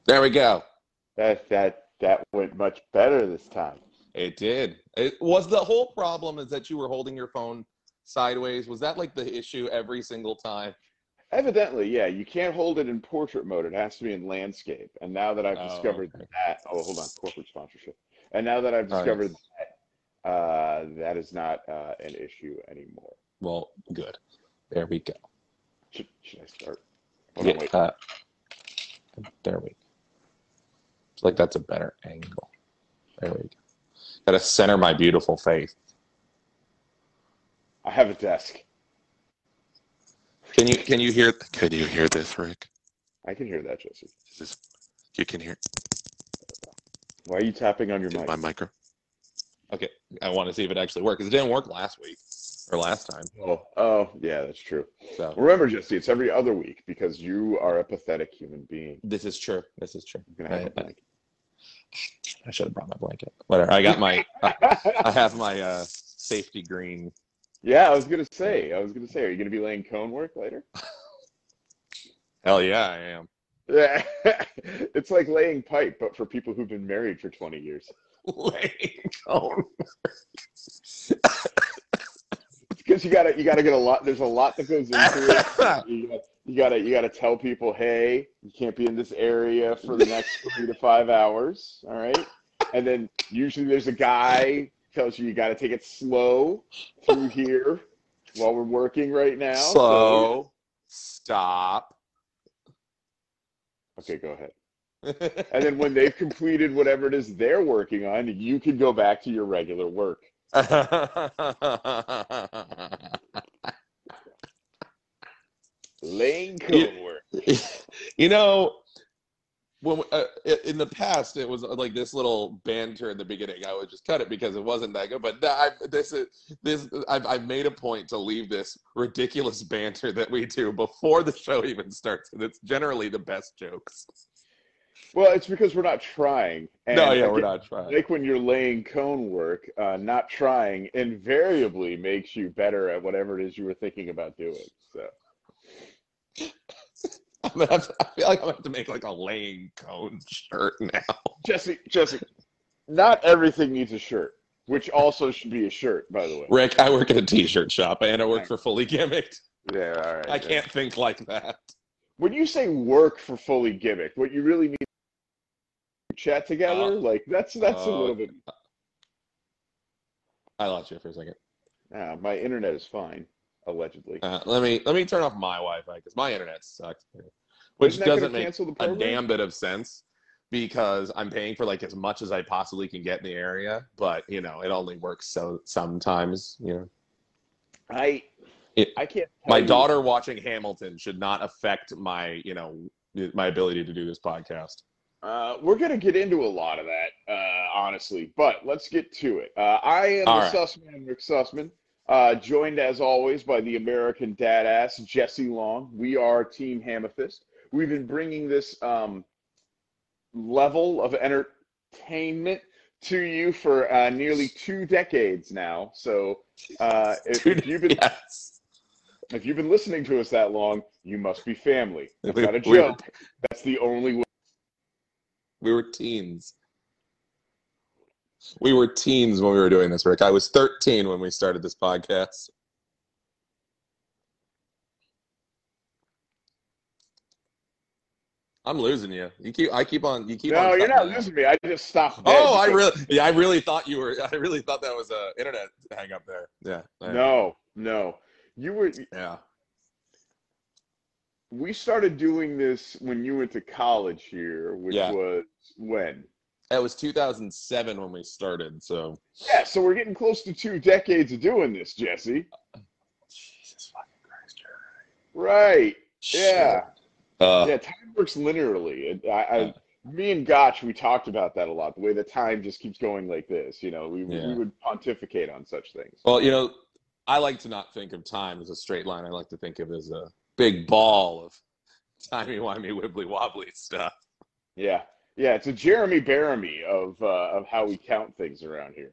There we go. That went much better this time. It did. It was the whole problem is that you were holding your phone sideways. Was that like the issue every single time? Evidently, yeah, you can't hold it in portrait mode. It has to be in landscape. And now that I've discovered Okay. that, oh, hold on, corporate sponsorship. And now that I've Oh, discovered yes. that is not an issue anymore. Well, good. There we go. Should I start? Hold Yeah, on, wait. there we go. It's like that's a better angle. There we go. Gotta center my beautiful face. I have a desk. Can you hear? Can you hear this, Rick? I can hear that, Jesse. You can hear Why are you tapping on your mic? my micro. Okay, I want to see if it actually works. It didn't work last week or last time. Oh, yeah, that's true. So Remember, Jesse, it's every other week because you are a pathetic human being. this is true. This is true. You're gonna have a blanket. I should have brought my blanket. Whatever. I got my. I have my safety green. Yeah, I was gonna say, are you gonna be laying cone work later? Hell yeah, I am. Yeah, it's like laying pipe, but for people who've been married for 20 years. Laying cone. It's because you gotta get a lot. There's a lot that goes into it. You gotta tell people, hey, you can't be in this area for the next 3 to 5 hours. All right, and then usually there's a guy tells you gotta take it slow through here while we're working right now. So stop. Okay, go ahead. And then when they've completed whatever it is they're working on, you can go back to your regular work. Laying cone work. You know, when in the past it was like this little banter in the beginning. I would just cut it because it wasn't that good. But I've made a point to leave this ridiculous banter that we do before the show even starts, and it's generally the best jokes. Well, it's because we're not trying. And No, yeah, again, we're not trying. like when you're laying cone work, not trying invariably makes you better at whatever it is you were thinking about doing. So. I feel like I'm gonna have to make like a laying cone shirt now. Jesse, not everything needs a shirt, which also should be a shirt, by the way. Rick, I work at a t-shirt shop and I work for Fully Gimmicked. Yeah, all right. I can't think like that. When you say work for Fully Gimmicked, what you really mean is chat together? Like that's a little bit. I lost you for a second. My internet is fine, allegedly. Let me turn off my Wi-Fi because my internet sucks, which doesn't make a damn bit of sense because I'm paying for like as much as I possibly can get in the area, but you know it only works so sometimes. You know, I can't. My daughter watching Hamilton should not affect my my ability to do this podcast. We're going to get into a lot of that, honestly, but let's get to it. I am the Sussman, Rick Sussman, joined as always by the American dadass, Jesse Long. We are Team Hamethist. We've been bringing this level of entertainment to you for nearly 2 decades now. So if you've been listening to us that long, you must be family. That's not a joke. That's the only way. We were teens. We were teens when we were doing this, Rick. I was 13 when we started this podcast. I'm losing you. I keep on. No, you're not losing me. I just stopped. Oh, I really thought you were. I really thought that was a internet hang up there. Yeah. No. You were. Yeah. We started doing this when you went to college here, which was when? It was 2007 when we started, so. Yeah, so we're getting close to 2 decades of doing this, Jesse. Jesus fucking Christ, you're right. Yeah. Yeah, time works linearly. Me and Gotch, we talked about that a lot, the way the time just keeps going like this. You know, we would pontificate on such things. Well, I like to not think of time as a straight line. I like to think of it as a big ball of timey-wimey, wibbly-wobbly stuff. Yeah, it's a Jeremy Bearimy of how we count things around here.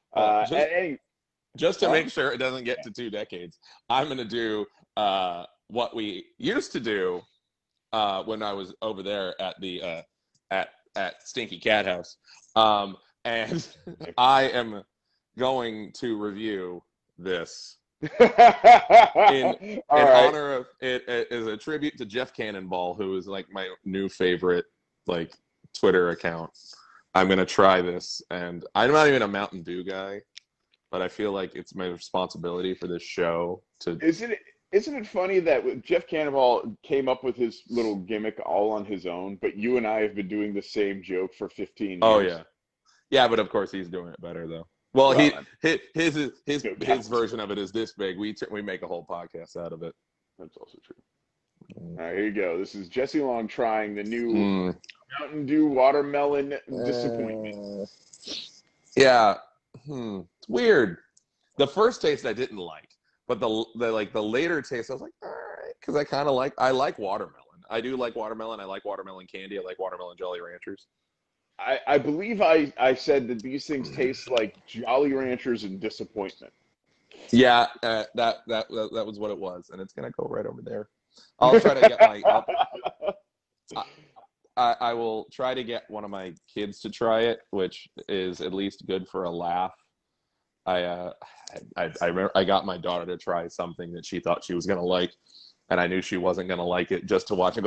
Just to make sure it doesn't get to 2 decades, I'm going to do what we used to do when I was over there at the at Stinky Cat House. And I am going to review this in honor of it is a tribute to Jeff Cannonball, who is like my new favorite like Twitter account. I'm gonna try this, and I'm not even a Mountain Dew guy, but I feel like it's my responsibility for this show to. Isn't it funny that Jeff Cannonball came up with his little gimmick all on his own, but you and I have been doing the same joke for 15 years? Oh yeah, but of course he's doing it better though. Well, his version of it is this big. We make a whole podcast out of it. That's also true. All right, here you go. This is Jesse Long trying the new Mountain Dew watermelon disappointment. Yeah, it's weird. The first taste I didn't like, but the later taste I was like, all right, because I like watermelon. I do like watermelon. I like watermelon candy. I like watermelon Jolly Ranchers. I believe I said that these things taste like Jolly Ranchers and disappointment. Yeah, that was what it was, and it's gonna go right over there. I'll try to get my. I will try to get one of my kids to try it, which is at least good for a laugh. I remember I got my daughter to try something that she thought she was gonna like, and I knew she wasn't gonna like it just to watch her go.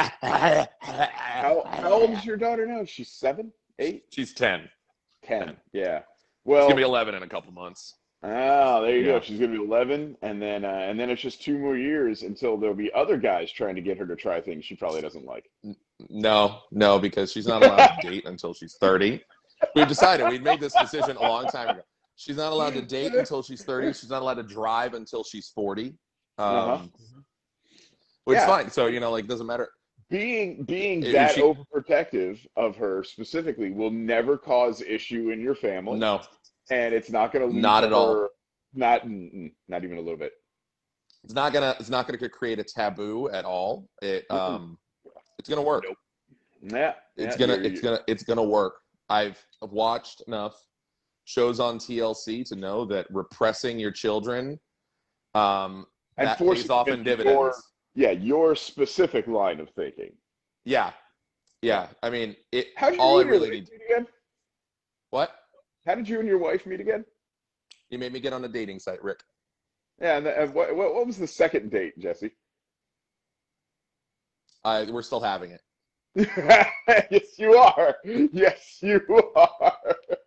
How old is your daughter now? She's 7, 8? She's 10. 10. Yeah. Well, she's gonna be 11 in a couple months. Oh, there you go. She's gonna be 11, and then it's just 2 more years until there'll be other guys trying to get her to try things she probably doesn't like. No, because she's not allowed to date until she's 30. We've decided. We made this decision a long time ago. She's not allowed to date until she's 30. She's not allowed to drive until she's 40. Which is fine. So, like, doesn't matter. Being that overprotective of her specifically will never cause issue in your family. No. And it's not going to lead not at all. Not even a little bit. It's not gonna create a taboo at all. It's gonna work. Nope. Yeah. It's gonna work. I've watched enough shows on TLC to know that repressing your children that pays off in dividends. Your specific line of thinking. Yeah. I mean, How'd you all I meet really need. Again? What? How did you and your wife meet again? You made me get on a dating site, Rick. Yeah, and what was the second date, Jesse? We're still having it. Yes, you are. Yes, you are.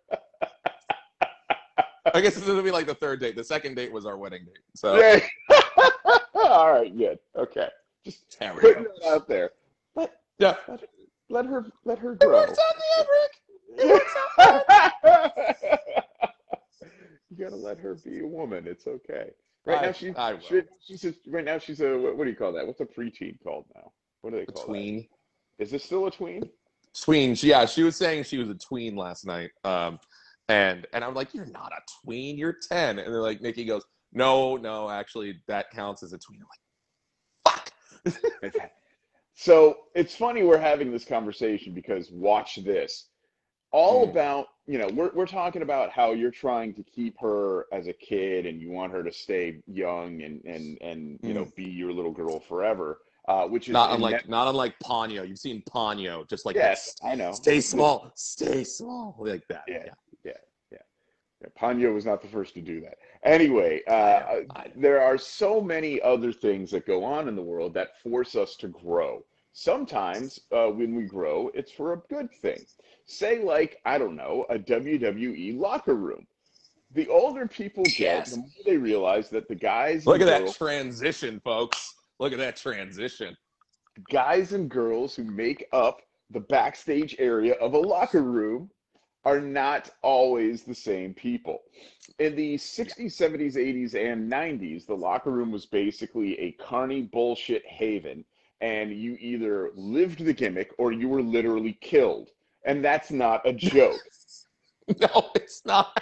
I guess this is gonna be like the third date. The second date was our wedding date. So. Yeah. All right, good. Okay, just putting it out there. Let her grow. It works out there, Rick. It works out there. You gotta let her be a woman. It's okay. Right now she's a what do you call that? What's a preteen called now? What do they call tween? That? Is this still a tween? Tween. Yeah, she was saying she was a tween last night. And I'm like, you're not a tween. You're 10. And they're like, Nikki goes, no, actually that counts as a tween. I'm like, fuck. So it's funny we're having this conversation because watch this. All about, we're talking about how you're trying to keep her as a kid and you want her to stay young and be your little girl forever. Which is not unlike Ponyo. You've seen Ponyo, just like yes, I know. Stay small, like that. Yeah. Ponyo was not the first to do that. Anyway, there are so many other things that go on in the world that force us to grow. Sometimes when we grow, it's for a good thing. Say like, I don't know, a WWE locker room. The older people get, the more they realize that the guys Look at that transition, folks. Look at that transition. Guys and girls who make up the backstage area of a locker room are not always the same people. In the 60s, 70s, 80s, and 90s, the locker room was basically a carny bullshit haven, and you either lived the gimmick or you were literally killed. And that's not a joke. No, it's not.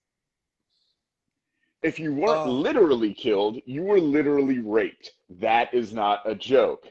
If you weren't literally killed, you were literally raped. That is not a joke.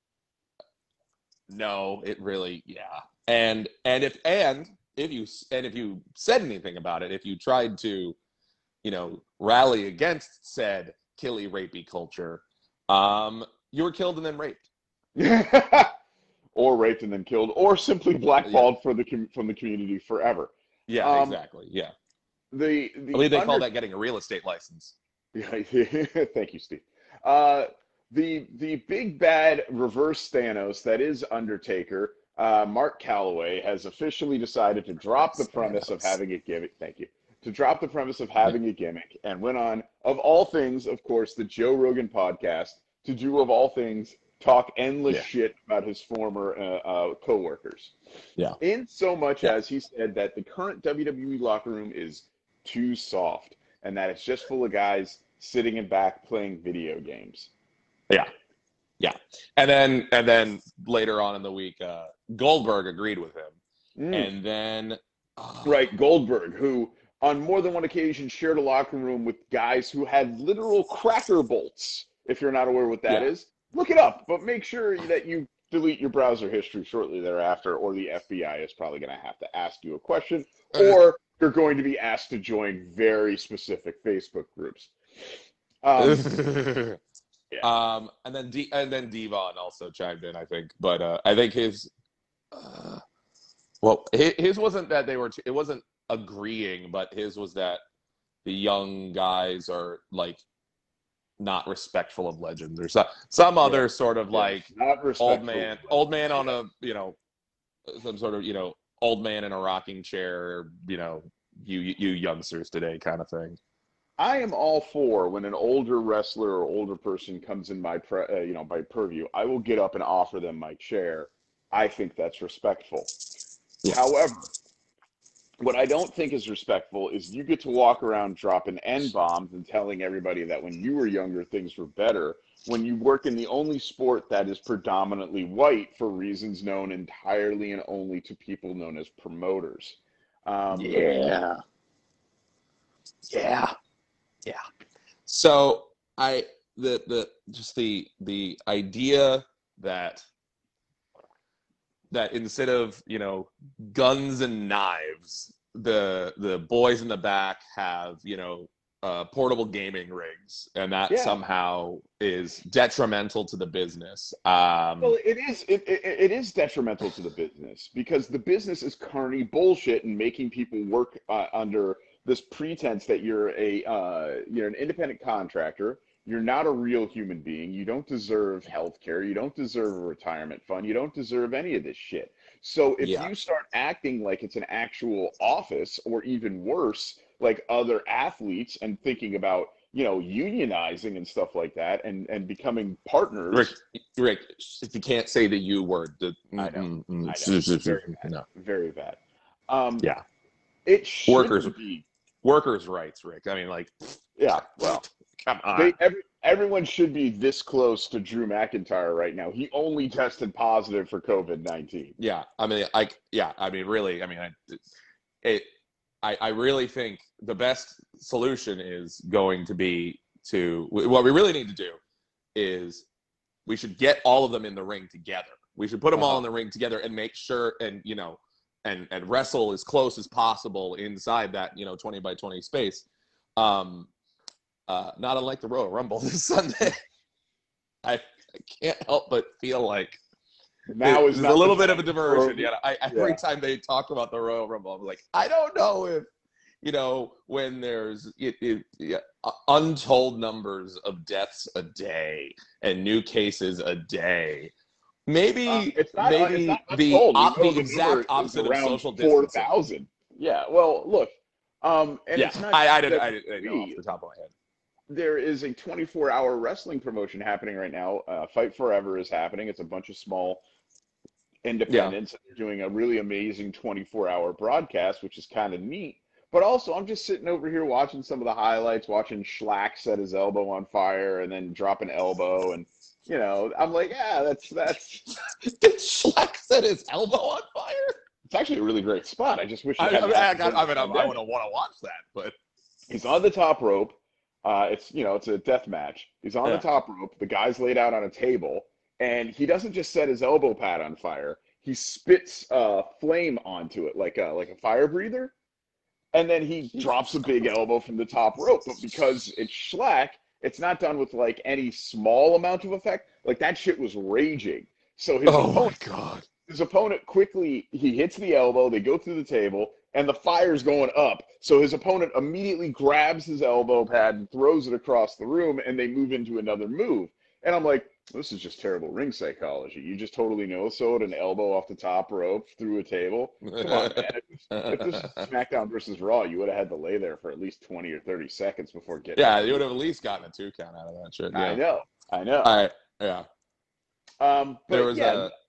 No, it really, And if you said anything about it, if you tried to, rally against said killy rapey culture, you were killed and then raped. or raped and then killed, or simply blackballed from the community forever. Yeah, exactly. Yeah. I believe they call that getting a real estate license. Yeah, thank you, Steve. The big bad reverse Thanos that is Undertaker, Mark Calloway, has officially decided to drop the premise of having a gimmick. Thank you. To drop the premise of having a gimmick, and went on, of all things, of course, the Joe Rogan podcast, to do, of all things, talk endless shit about his former co-workers. Yeah. In so much as he said that the current WWE locker room is too soft, and that it's just full of guys sitting in back playing video games. Yeah. Yeah. And then later on in the week, Goldberg agreed with him. And then right, Goldberg, who on more than one occasion shared a locker room with guys who had literal cracker bolts. If you're not aware what that is, look it up, but make sure that you delete your browser history shortly thereafter, or the FBI is probably going to have to ask you a question, or you're going to be asked to join very specific Facebook groups. And then Devon also chimed in, I think, but I think his wasn't that it wasn't agreeing, but his was that the young guys are like not respectful of legends, or some other sort of like old man on a some sort of old man in a rocking chair, you youngsters today kind of thing. I am all for when an older wrestler or older person comes in my by purview, I will get up and offer them my chair. I think that's respectful. Yeah. However, what I don't think is respectful is you get to walk around dropping N-bombs and telling everybody that when you were younger, things were better, when you work in the only sport that is predominantly white for reasons known entirely and only to people known as promoters. Yeah. So the idea that instead of guns and knives, the boys in the back have portable gaming rigs, and that somehow is detrimental to the business. Well, it is detrimental to the business because the business is currently bullshit and making people work under this pretense that you're an independent contractor. You're not a real human being. You don't deserve health care. You don't deserve a retirement fund. You don't deserve any of this shit. So if you start acting like it's an actual office, or even worse, like other athletes, and thinking about, unionizing and stuff like that, and becoming partners. Rick, if you can't say the U word, I know. Very bad. Yeah. It should be workers' rights, Rick. I mean, like, well, come on. Everyone should be this close to Drew McIntyre right now. He only tested positive for COVID-19. Yeah, I really think the best solution is going to be what we really need to do is we should get all of them in the ring together. We should put them all in the ring together and make sure, and wrestle as close as possible inside that 20 by 20 space. Not unlike the Royal Rumble this Sunday. I can't help but feel like now is a little bit of a diversion. Every time they talk about the Royal Rumble, I'm like, I don't know if when there's untold numbers of deaths a day and new cases a day. Maybe the exact opposite of social distancing. 4,000. Yeah. Well, look. It's not. I didn't know off the top of my head. There is a 24-hour wrestling promotion happening right now. Fight Forever is happening. It's a bunch of small independents. They're doing a really amazing 24-hour broadcast, which is kind of neat. But also, I'm just sitting over here watching some of the highlights, watching Schlack set his elbow on fire and then drop an elbow, and I'm like, that's. Did Schlack set his elbow on fire? It's actually a really great spot. I just wish I would want to watch that, but he's on the top rope. It's a death match. He's on the top rope. The guy's laid out on a table, and he doesn't just set his elbow pad on fire. He spits flame onto it like a fire breather, and then he drops a big elbow from the top rope. But because it's Schlack, it's not done with like any small amount of effect. Like that shit was raging. So Oh my God. His opponent quickly, he hits the elbow, they go through the table, and the fire's going up. So his opponent immediately grabs his elbow pad and throws it across the room, and they move into another move. And I'm like, this is just terrible ring psychology. You just totally no-sowed an elbow off the top rope through a table. Come on, man. If this is SmackDown versus Raw, you would have had to lay there for at least 20 or 30 seconds before getting Yeah, you would have at least gotten a 2 count out of that shit. Yeah. I know. Yeah. But there was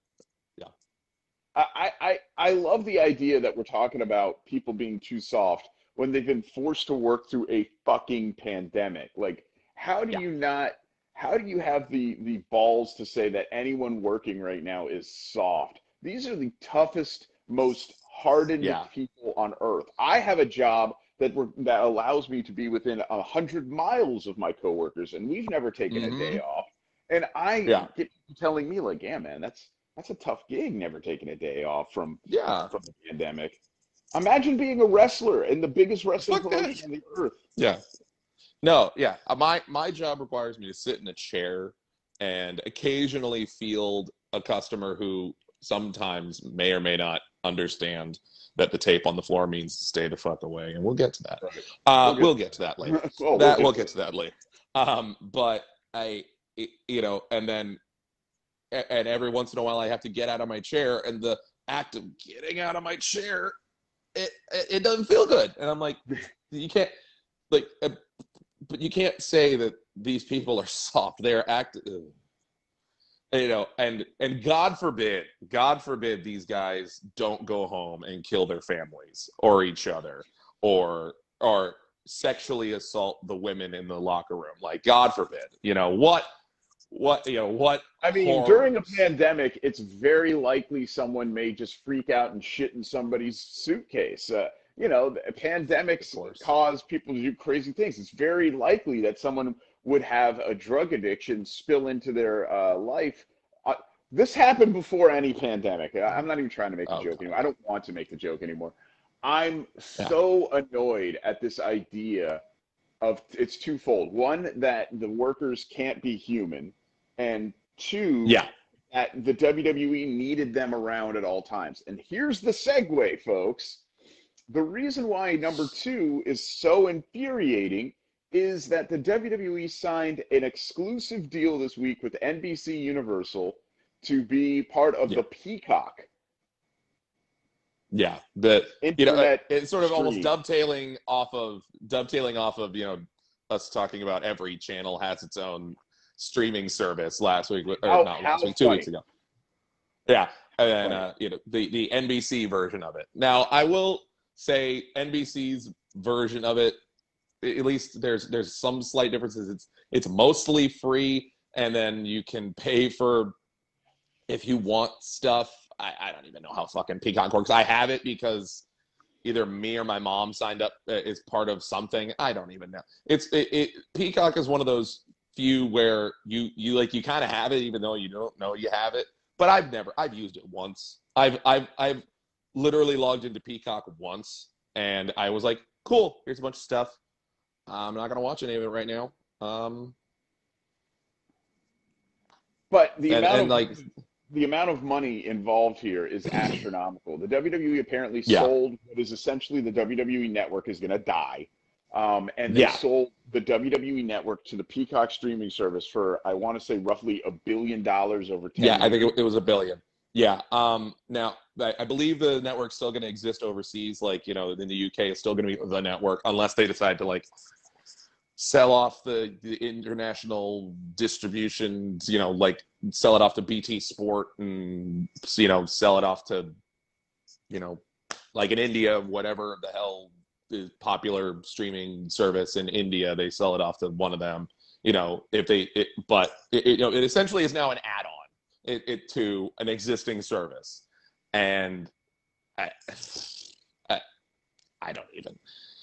I love the idea that we're talking about people being too soft when they've been forced to work through a fucking pandemic. Like, how do you have the balls to say that anyone working right now is soft? These are the toughest, most hardened people on earth. I have a job that allows me to be within 100 miles of my coworkers, and we've never taken a day off. And I get people telling me like, yeah, man, that's a tough gig, never taking a day off from the pandemic. Imagine being a wrestler in the biggest wrestling promotion on the earth. Yeah. No, yeah. My job requires me to sit in a chair and occasionally field a customer who sometimes may or may not understand that the tape on the floor means stay the fuck away, and we'll get to that. Right. We'll get to that later. We'll get to that later. But and every once in a while I have to get out of my chair, and the act of getting out of my chair, it doesn't feel good. And I'm like, you can't, like, but you can't say that these people are soft. They're and God forbid these guys don't go home and kill their families or each other or sexually assault the women in the locker room. Like, God forbid. I mean, during a pandemic, it's very likely someone may just freak out and shit in somebody's suitcase. Pandemics cause people to do crazy things. It's very likely that someone would have a drug addiction spill into their life. This happened before any pandemic. I'm not even trying to make a joke anymore. I don't want to make the joke anymore. I'm so annoyed at this idea of, it's twofold. One, that the workers can't be human, and two, that the WWE needed them around at all times. And here's the segue, folks. The reason why number 2 is so infuriating is that the WWE signed an exclusive deal this week with NBC Universal to be part of the Peacock. Yeah, it's sort of almost dovetailing off of us talking about every channel has its own streaming service last week, or not last week, 2 weeks ago. Yeah, and then the NBC version of it. Now, I will say NBC's version of it, at least there's some slight differences. It's mostly free, and then you can pay for if you want stuff. I don't even know how fucking Peacock works. I have it because either me or my mom signed up as part of something. I don't even know. Peacock is one of those few where you kind of have it even though you don't know you have it. But I've used it once. I've literally logged into Peacock once, and I was like, cool, here's a bunch of stuff. I'm not gonna watch any of it right now. But the amount of money involved here is astronomical. The WWE apparently sold what is essentially the WWE Network is going to die. And they sold the WWE Network to the Peacock streaming service for, I want to say, roughly $1 billion over 10 years. Yeah, I think it was $1 billion. Yeah. Now, I believe the network's still going to exist overseas. Like, in the UK, it's still going to be the network unless they decide to, sell off the international distribution, sell it off to BT Sport and, sell it off to, like in India, whatever the hell is popular streaming service in India, they sell it off to one of them, but it essentially is now an add-on to an existing service. And I don't even,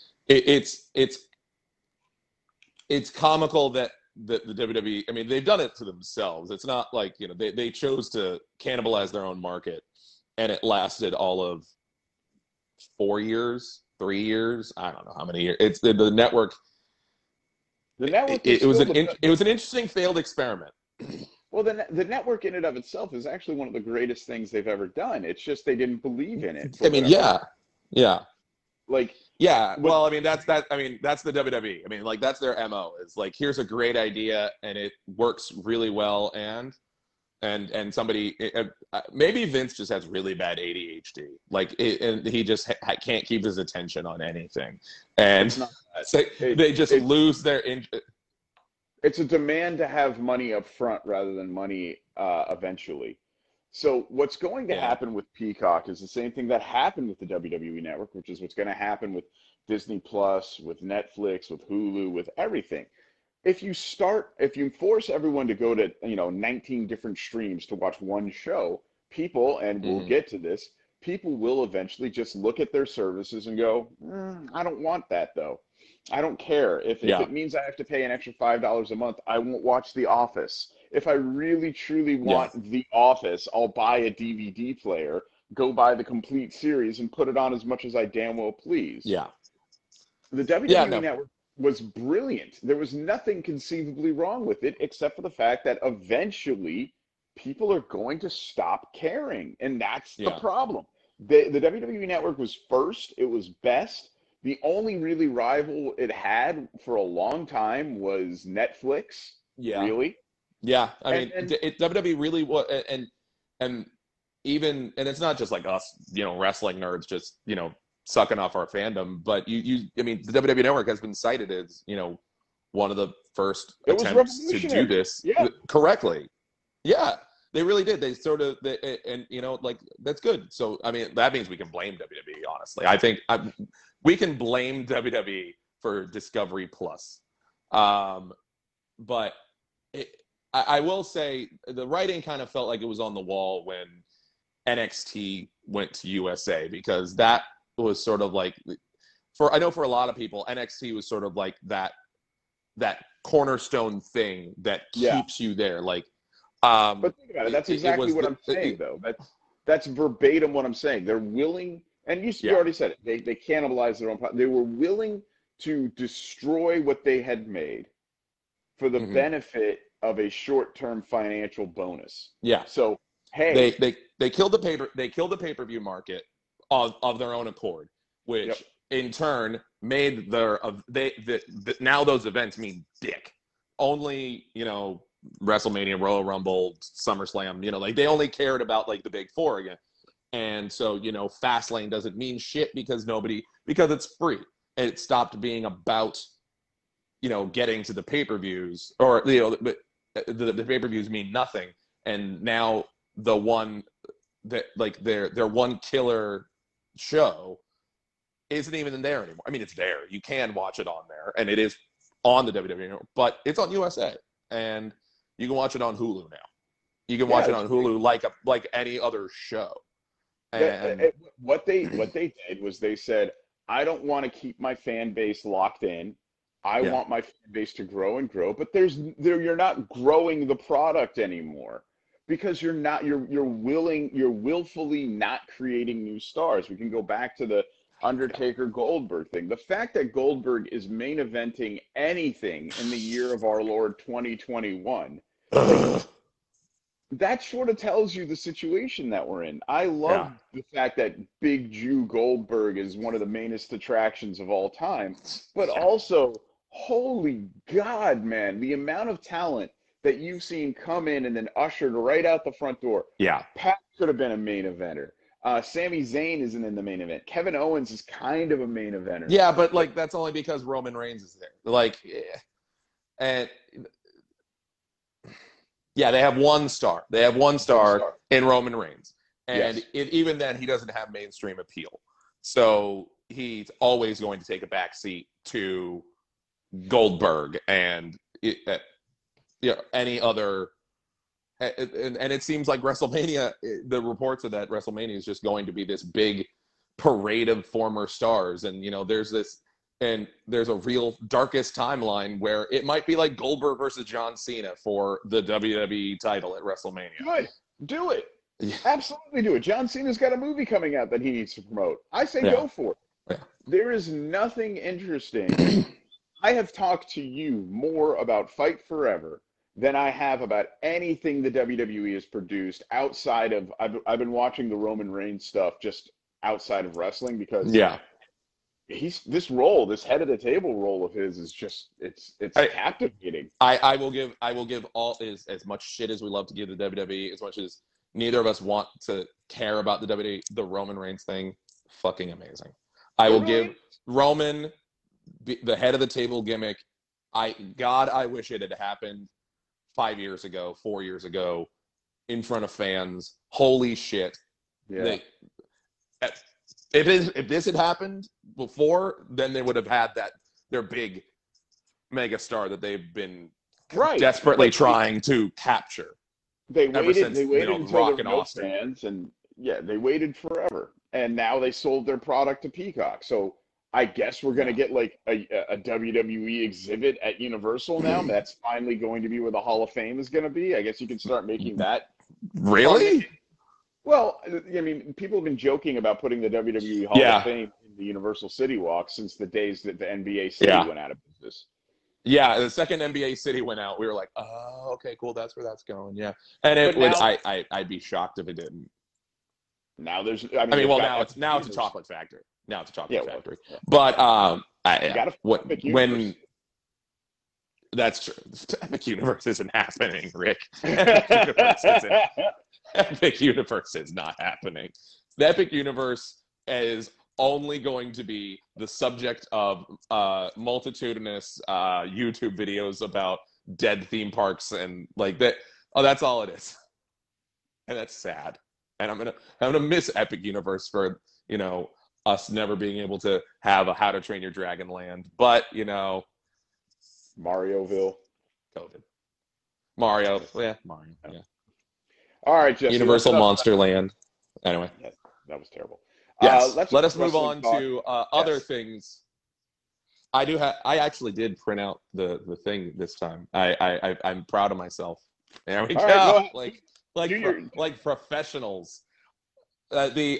it's comical that the WWE, I mean, they've done it to themselves. It's not like, they chose to cannibalize their own market, and it lasted all of 4 years, 3 years. I don't know how many years. It's the network. The network. It was an interesting failed experiment. Well, the network in and of itself is actually one of the greatest things they've ever done. It's just they didn't believe in it. I mean, yeah. Like, yeah. Well, I mean, that's the WWE. I mean, like, that's their MO. Is like, here's a great idea and it works really well, and somebody, maybe Vince just has really bad ADHD, like, and he just can't keep his attention on anything, and they just lose their. It's a demand to have money up front rather than money eventually. So what's going to happen with Peacock is the same thing that happened with the WWE Network, which is what's going to happen with Disney Plus, with Netflix, with Hulu, with everything. If you force everyone to go to 19 different streams to watch one show, people, and we'll get to this, people will eventually just look at their services and go, I don't want that though. I don't care. If it means I have to pay an extra $5 a month, I won't watch The Office. If I really, truly want The Office, I'll buy a DVD player, go buy the complete series, and put it on as much as I damn well please. Yeah. The WWE Network was brilliant. There was nothing conceivably wrong with it, except for the fact that eventually people are going to stop caring. And that's the problem. The WWE Network was first. It was best. The only really rival it had for a long time was Netflix. Yeah. Really? Yeah. I mean, WWE really was, and even, and it's not just like us, wrestling nerds just, sucking off our fandom, but I mean, the WWE Network has been cited as, one of the first attempts to do this correctly. Yeah. They really did. They sort of, like, that's good. So, I mean, that means we can blame WWE, honestly. I think we can blame WWE for Discovery Plus. But I will say the writing kind of felt like it was on the wall when NXT went to USA, because that was sort of like, I know for a lot of people, NXT was sort of like that cornerstone thing that keeps you there. Like, but think about it. That's exactly what I'm saying, though. That's verbatim what I'm saying. They're willing, and you already said it. They cannibalized their own product. They were willing to destroy what they had made for the benefit of a short-term financial bonus. Yeah. So hey, they killed the pay-per-view market of their own accord, which in turn made now those events mean dick. Only, WrestleMania, Royal Rumble, SummerSlam, like, they only cared about, like, the big four again. And so, Fastlane doesn't mean shit because it's free. It stopped being about, getting to the pay-per-views, or, the pay-per-views mean nothing. And now the one that, like, their one killer show isn't even there anymore. I mean, it's there. You can watch it on there, and it is on the WWE, but it's on USA, and you can watch it on Hulu now. You can watch it on Hulu like any other show. And what they did was they said, I don't want to keep my fan base locked in. I want my fan base to grow and grow, but you're not growing the product anymore, because you're willfully not creating new stars. We can go back to the Undertaker Goldberg thing. The fact that Goldberg is main eventing anything in the year of our Lord 2021, that sort of tells you the situation that we're in. I love the fact that Big Jew Goldberg is one of the mainest attractions of all time, but also, holy God, man, the amount of talent that you've seen come in and then ushered right out the front door. Yeah. Pat could have been a main eventer. Sami Zayn isn't in the main event. Kevin Owens is kind of a main eventer. Yeah, but, like, that's only because Roman Reigns is there. Like, and they have one star. They have one star in Roman Reigns, and even then, he doesn't have mainstream appeal. So he's always going to take a back seat to Goldberg and any other. And it seems like WrestleMania, the reports are that WrestleMania is just going to be this big parade of former stars. And, there's a real darkest timeline where it might be like Goldberg versus John Cena for the WWE title at WrestleMania. Good. Do it. Yeah. Absolutely do it. John Cena's got a movie coming out that he needs to promote. I say go for it. Yeah. There is nothing interesting. I have talked to you more about Fight Forever than I have about anything the WWE has produced outside of. I've been watching the Roman Reigns stuff just outside of wrestling because Yeah. this role, this head of the table role of his is just it's captivating. I will give all as much shit as we love to give the WWE, as much as neither of us want to care about the WWE, the Roman Reigns thing, fucking amazing. I will give Roman the head of the table gimmick. I wish it had happened 5 years ago, 4 years ago, in front of fans. Holy shit. Yeah. If this had happened before, then they would have had their big mega star that they've been desperately trying to capture. They waited until there were no fans, and they waited forever. And now they sold their product to Peacock. So I guess we're going to get like a WWE exhibit at Universal now. That's finally going to be where the Hall of Fame is going to be. I guess you can start making that. Really? Well, I mean, people have been joking about putting the WWE Hall of Fame in the Universal City Walk since the days that the NBA City went out of business. Yeah, the second NBA City went out, we were like, oh, okay, cool, that's where that's going. Yeah, and I'd be shocked if it didn't. Now there's, now it's a chocolate factory. Now it's a chocolate factory. Yeah. But that's true. Epic Universe isn't happening, Rick. Epic Universe is not happening. The Epic Universe is only going to be the subject of multitudinous YouTube videos about dead theme parks and like that. Oh, that's all it is, and that's sad. And I'm gonna miss Epic Universe for us never being able to have a How to Train Your Dragon land, but Marioville, COVID, Mario. Yeah. All right, Jesse. Universal Monster Land. Anyway, that was terrible. Yes. Let us move on to other things. I actually did print out the thing this time. I'm proud of myself. There we go. Like professionals. I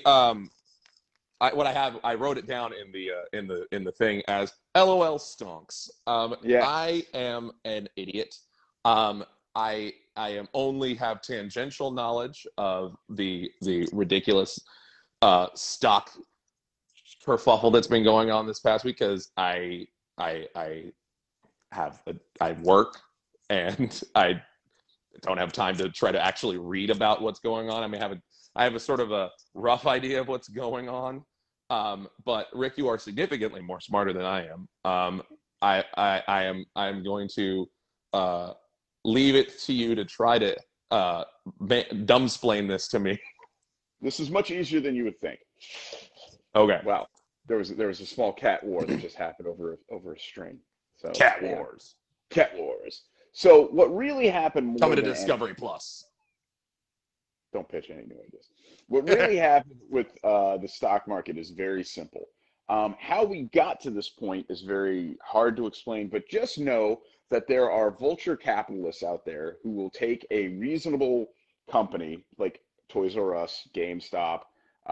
wrote it down in the thing as LOL stonks. I am an idiot. I only have tangential knowledge of the ridiculous stock kerfuffle that's been going on this past week because I work and I don't have time to try to actually read about what's going on. I mean, I have a sort of a rough idea of what's going on. But Rick, you are significantly more smarter than I am. I'm going to leave it to you to try to dumbsplain this to me. This is much easier than you would think. Okay. Wow. There was a small cat war that just happened over a string. So Cat Wars. So what really happened? Coming to Discovery Plus. Don't pitch any new ideas. What really happened with the stock market is very simple. How we got to this point is very hard to explain, but just know that there are vulture capitalists out there who will take a reasonable company like Toys R Us, GameStop,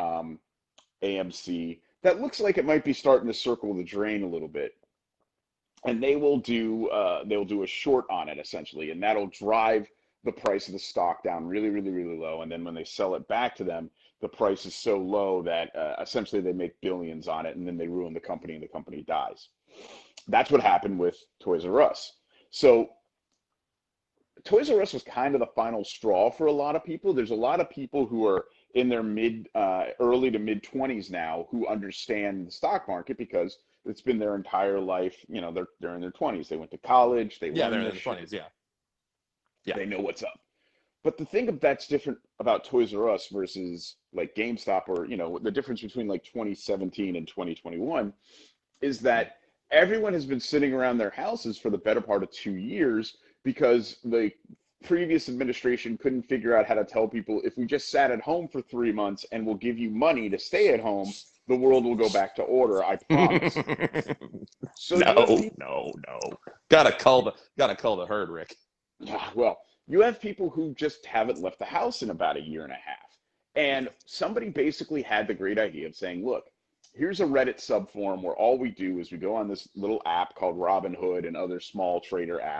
AMC, that looks like it might be starting to circle the drain a little bit, and they'll do a short on it essentially, and that'll drive the price of the stock down really, really, really low. And then when they sell it back to them, the price is so low that essentially they make billions on it, and then they ruin the company and the company dies. That's what happened with Toys R Us. So Toys R Us was kind of the final straw for a lot of people. There's a lot of people who are in their early to mid 20s now who understand the stock market because it's been their entire life. They're in their 20s. They went to college. They're in their 20s. Yeah. They know what's up. But the thing that's different about Toys R Us versus like GameStop or, the difference between like 2017 and 2021 is that everyone has been sitting around their houses for the better part of 2 years because the previous administration couldn't figure out how to tell people, if we just sat at home for 3 months and we'll give you money to stay at home, the world will go back to order, I promise. So no. Gotta cull the herd, Rick. Well, you have people who just haven't left the house in about a year and a half. And somebody basically had the great idea of saying, look, here's a Reddit subforum where all we do is we go on this little app called Robinhood and other small trader apps,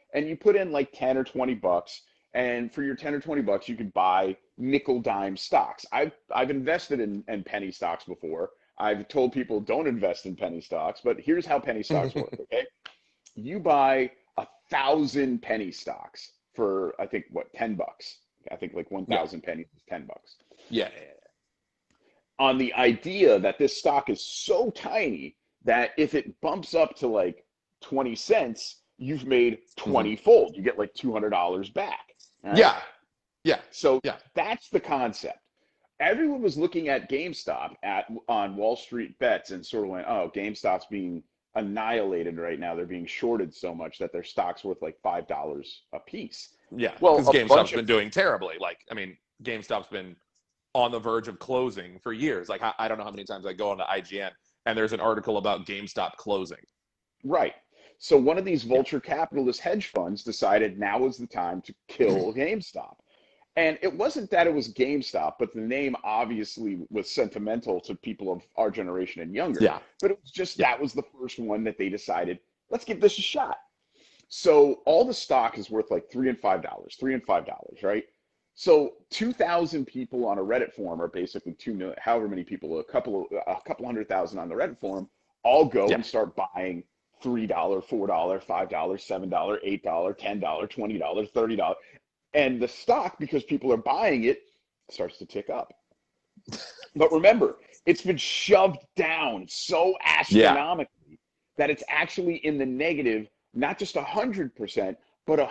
and you put in like 10 or 20 bucks, and for your 10 or 20 bucks, you could buy nickel dime stocks. I've invested in penny stocks before. I've told people don't invest in penny stocks, but here's how penny stocks work, okay? You buy 1,000 penny stocks for, I think, what, 10 bucks. I think like 1,000 pennies is 10 bucks. Yeah. On the idea that this stock is so tiny that if it bumps up to like 20 cents, you've made 20-fold. You get like $200 back. Right? Yeah. So that's the concept. Everyone was looking at GameStop on Wall Street Bets and sort of went, oh, GameStop's being annihilated right now. They're being shorted so much that their stock's worth like $5 a piece. Yeah, well, because GameStop's been doing terribly. Like, I mean, GameStop's been on the verge of closing for years. Like, I don't know how many times I go onto IGN and there's an article about GameStop closing. Right. So one of these vulture capitalist hedge funds decided now was the time to kill GameStop. And it wasn't that it was GameStop, but the name obviously was sentimental to people of our generation and younger. Yeah. But it was just that was the first one that they decided, let's give this a shot. So all the stock is worth like $3 and $5, right? So 2,000 people on a Reddit forum, or basically 2 million, however many people, a couple 100,000 on the Reddit forum, all go and start buying $3, $4, $5, $7, $8, $10, $20, $30. And the stock, because people are buying it, starts to tick up. But remember, it's been shoved down so astronomically that it's actually in the negative, not just 100%, but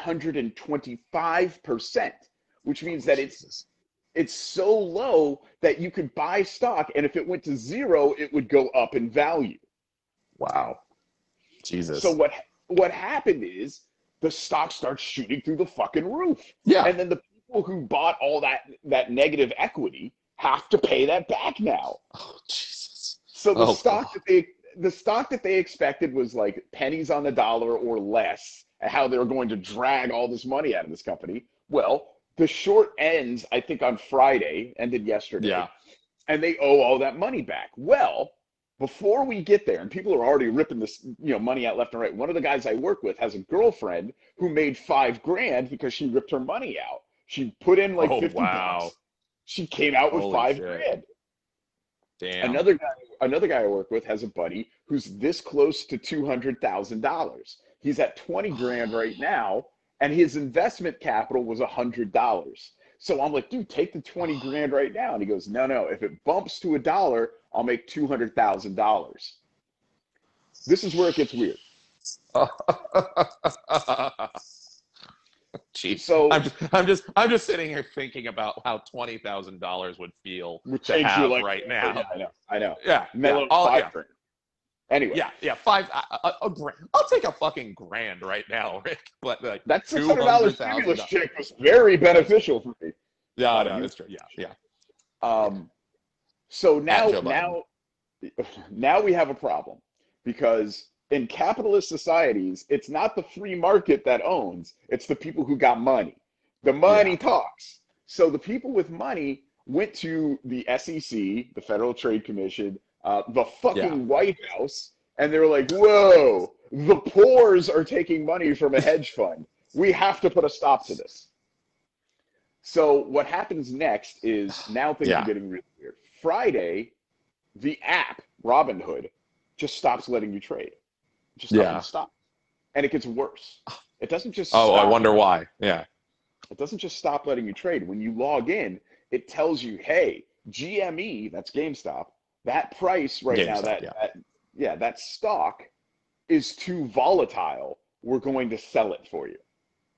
125%, which means that it's so low that you could buy stock, and if it went to zero, it would go up in value. Wow. Jesus. So what happened is the stock starts shooting through the fucking roof. Yeah. And then the people who bought all that negative equity have to pay that back now. Oh, Jesus. So the stock that they expected was like pennies on the dollar or less, and how they were going to drag all this money out of this company. Well, the short ends, I think on Friday, ended yesterday. Yeah. And they owe all that money back. Well, before we get there, and people are already ripping this, money out left and right. One of the guys I work with has a girlfriend who made $5,000 because she ripped her money out. She put in like 50 bucks. She came out with $5,000. Damn. Another guy I work with has a buddy who's this close to $200,000. He's at 20 grand right now, and his investment capital was $100. So I'm like, dude, take the 20 grand right now. And he goes, no, if it bumps to $1, I'll make $200,000. This is where it gets weird. Jeez. So I'm just sitting here thinking about how $20,000 would feel to have right now. Yeah, I know. Yeah. $5,000. Anyway. Yeah. A grand. I'll take a fucking grand right now, Rick. But like that $600 stimulus check was very beneficial for me. Yeah, no, that's true. Yeah. So now we have a problem, because in capitalist societies, it's not the free market that owns, it's the people who got money. The money talks. So the people with money went to the SEC, the Federal Trade Commission, the fucking White House, and they were like, whoa, the poors are taking money from a hedge fund. We have to put a stop to this. So what happens next is now things are getting really weird. Friday, the app, Robinhood, just stops letting you trade. Just stop. And it gets worse. It doesn't just stop. I wonder why. Yeah. It doesn't just stop letting you trade. When you log in, it tells you, hey, GME, that's GameStop, that price right now, that stock is too volatile. We're going to sell it for you.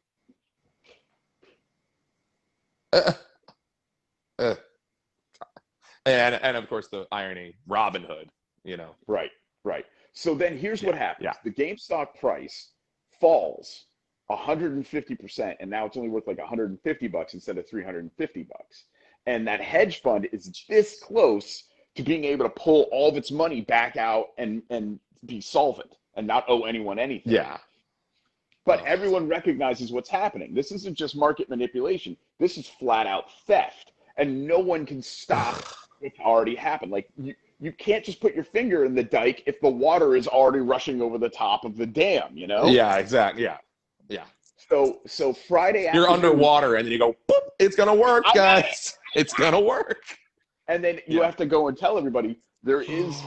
And of course the irony, Robinhood, Right. So then here's what happens. Yeah. The GameStop price falls 150%, and now it's only worth like $150 instead of $350. And that hedge fund is this close to being able to pull all of its money back out and be solvent and not owe anyone anything. Yeah. But everyone recognizes what's happening. This isn't just market manipulation. This is flat out theft. And no one can stop what's already happened. Like, you can't just put your finger in the dike if the water is already rushing over the top of the dam, Yeah, exactly. Yeah. So Friday afternoon, you're underwater, and then you go, boop, it's gonna work, guys. It's gonna work. And then you have to go and tell everybody there is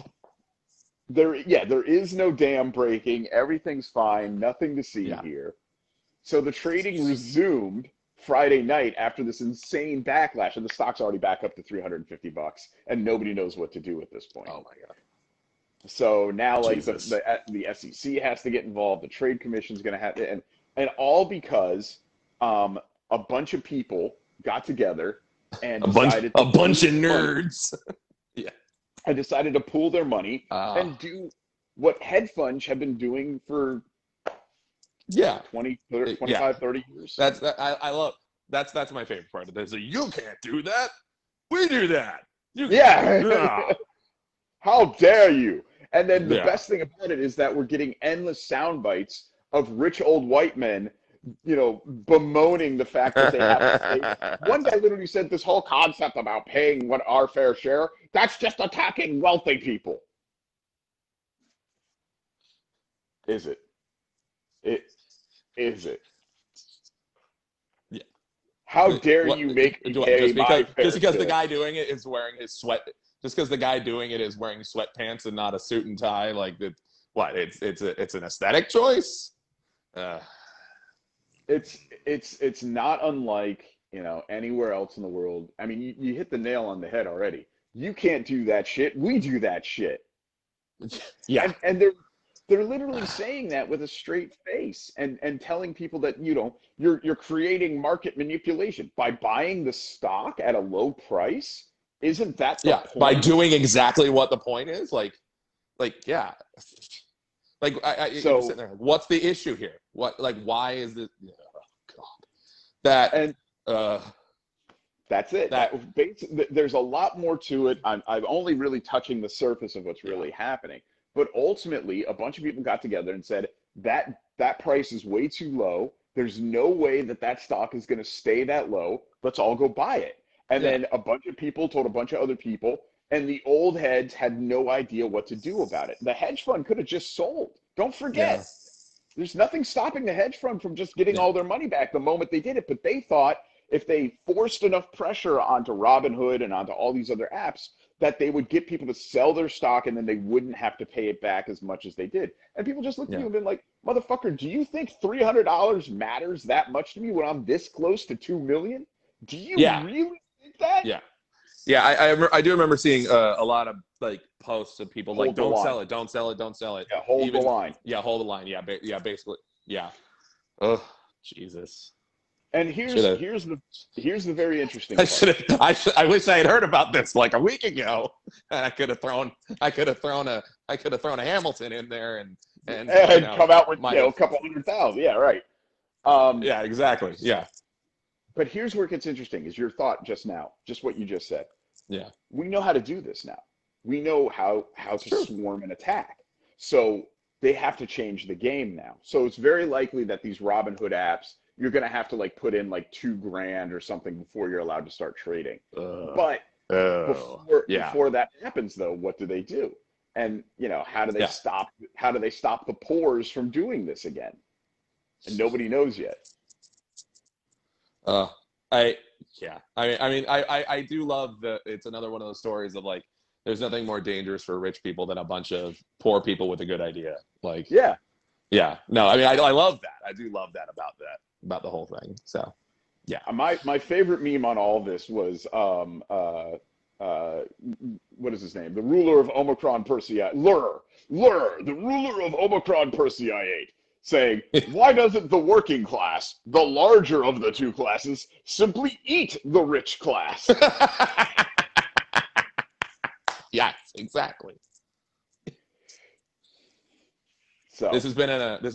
no dam breaking. Everything's fine. Nothing to see here. So the trading resumed Friday night after this insane backlash, and the stock's already back up to $350, and nobody knows what to do at this point. Oh my god! So now, like the SEC has to get involved. The Trade Commission's going to have to, and all because a bunch of people got together and a bunch of nerds. Yeah, and decided to pool their money and do what hedge funds have been doing for 20, 30, 25, 30 years. I love that's my favorite part of this. You can't do that. We do that. How dare you? And then the best thing about it is that we're getting endless sound bites of rich old white men, bemoaning the fact that they have to pay. One guy literally said this whole concept about paying what our fair share, that's just attacking wealthy people. Is it? Is it? Yeah. How dare you make me pay my fair just because share? the guy doing it is wearing his just because the guy doing it is wearing sweatpants and not a suit and tie, like it's an aesthetic choice. It's not unlike anywhere else in the world. I mean, you hit the nail on the head already. You can't do that shit. We do that shit. Yeah, and they're literally saying that with a straight face and telling people that you're creating market manipulation by buying the stock at a low price. Isn't that the point? By doing exactly what the point is? Like yeah. Like you're sitting there, what's the issue here? Why is this? Oh, God. That's it. There's a lot more to it. I'm only really touching the surface of what's really happening. But ultimately, a bunch of people got together and said that price is way too low. There's no way that stock is going to stay that low. Let's all go buy it. And then a bunch of people told a bunch of other people, and the old heads had no idea what to do about it. The hedge fund could have just sold. Don't forget, there's nothing stopping the hedge fund from just getting all their money back the moment they did it. But they thought if they forced enough pressure onto Robinhood and onto all these other apps, that they would get people to sell their stock, and then they wouldn't have to pay it back as much as they did. And people just looked at you and been like, motherfucker, do you think $300 matters that much to me when I'm this close to $2 million? Do you really think that? Yeah. I do remember seeing a lot of posts of people don't sell it. Yeah, hold the line. Yeah, hold the line. Yeah, basically. Yeah. Oh, Jesus. And here's the very interesting part. I wish I had heard about this like a week ago, and I could have thrown a Hamilton in there and come out with a couple 100,000. Yeah, right. Yeah, exactly. Yeah. But here's where it gets interesting: is your thought just now, just what you just said. Yeah. We know how to do this now. We know how to swarm and attack. So they have to change the game now. So it's very likely that these Robinhood apps, you're going to have to like put in like $2,000 or something before you're allowed to start trading. But before that happens, though, what do they do? And how do they stop? How do they stop the pores from doing this again? And nobody knows yet. I do love that. It's another one of those stories of like, there's nothing more dangerous for rich people than a bunch of poor people with a good idea. Like, yeah. No, I mean, I love that. I do love that about the whole thing. So, yeah. My favorite meme on all this was what is his name? The ruler of Omicron Persei, Lur, the ruler of Omicron Persei, saying, why doesn't the working class, the larger of the two classes, simply eat the rich class? Yes, exactly. So this has been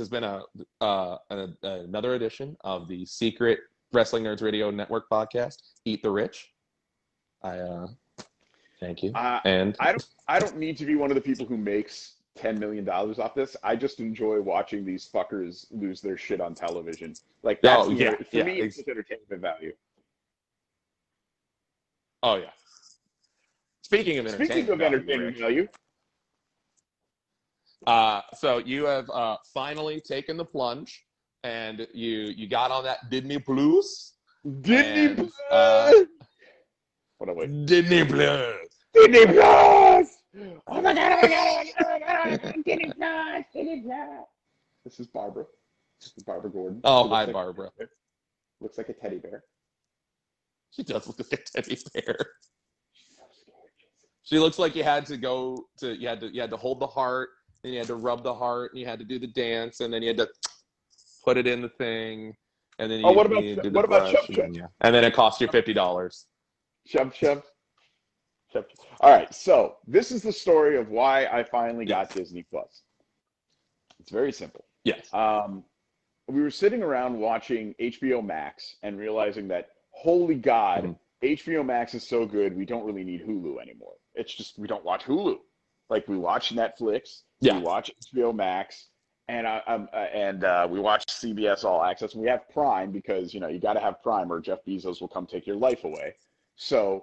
another edition of the Secret Wrestling Nerds Radio Network podcast, Eat the Rich. Thank you. And I don't need to be one of the people who makes $10 million off this. I just enjoy watching these fuckers lose their shit on television. Like, that's for me, it's just entertainment value. Oh yeah. Speaking of entertainment value. So you have finally taken the plunge and you got on that Disney Plus. Disney Plus. What am I? Disney Plus. Disney Plus. Oh my god! Oh my god! Oh my god! Oh my god! Disney Plus. Disney Plus. This is Barbara. This is Barbara Gordon. Oh, hi, Barbara. Looks like a teddy bear. She does look like a teddy bear. She looks like you had to hold the heart, and you had to rub the heart, and you had to do the dance, and then you had to put it in the thing, and then what about Chub Chub? And then it cost you $50. Chub Chub. All right, so this is the story of why I finally got Disney Plus. It's very simple. Yes. We were sitting around watching HBO Max and realizing that, holy God, HBO Max is so good, we don't really need Hulu anymore. It's just we don't watch Hulu. Like, we watch Netflix, we watch HBO Max, and we watch CBS All Access. And we have Prime because, you got to have Prime or Jeff Bezos will come take your life away. So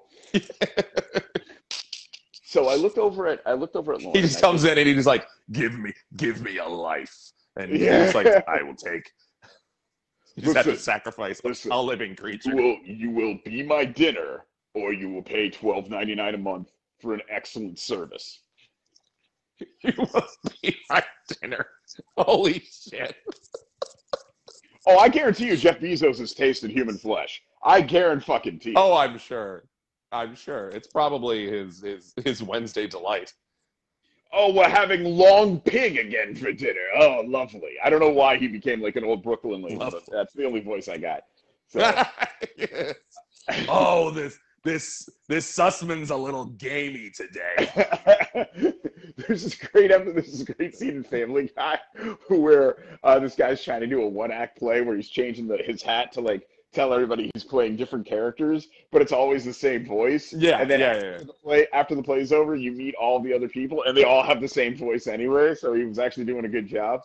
I looked over at Lauren. He just comes in and he's like, give me a life. And he's like, I will take. You just have to sacrifice a living creature. You will be my dinner, or you will pay $12.99 a month for an excellent service. You will be my dinner. Holy shit. Oh, I guarantee you Jeff Bezos has tasted human flesh. I guarantee. Oh, I'm sure. It's probably his Wednesday delight. Oh, we're having long pig again for dinner. Oh, lovely. I don't know why he became like an old Brooklyn lady, but that's the only voice I got. So. Yes. Oh, this Sussman's a little gamey today. There's this great scene in Family Guy where this guy's trying to do a one-act play where he's changing his hat to like tell everybody he's playing different characters, but it's always the same voice. Yeah. And then after the play's over, you meet all the other people, and they all have the same voice anyway. So he was actually doing a good job.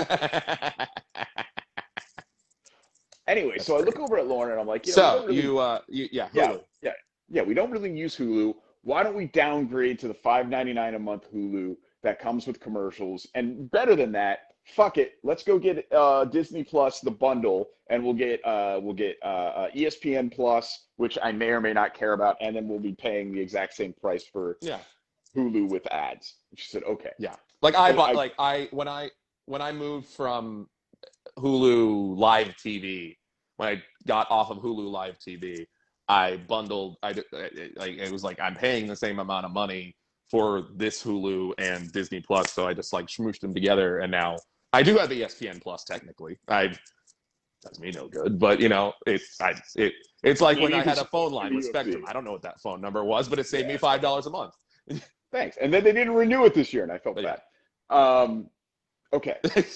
Anyway, so I look over at Lauren and I'm like, Hulu. We don't really use Hulu. Why don't we downgrade to the $5.99 a month Hulu that comes with commercials? And better than that, fuck it. Let's go get Disney Plus, the bundle, and we'll get ESPN Plus, which I may or may not care about, and then we'll be paying the exact same price for Hulu with ads. She said, okay. Yeah. Like when I moved from Hulu Live TV, when I got off of Hulu Live TV, I bundled. It was like I'm paying the same amount of money for this Hulu and Disney Plus, so I just like smooshed them together, and now I do have ESPN Plus technically. Does me no good, but it's like when I had a phone line with Spectrum. I don't know what that phone number was, but it saved me $5 a month. Thanks. And then they didn't renew it this year, and I felt bad. Okay.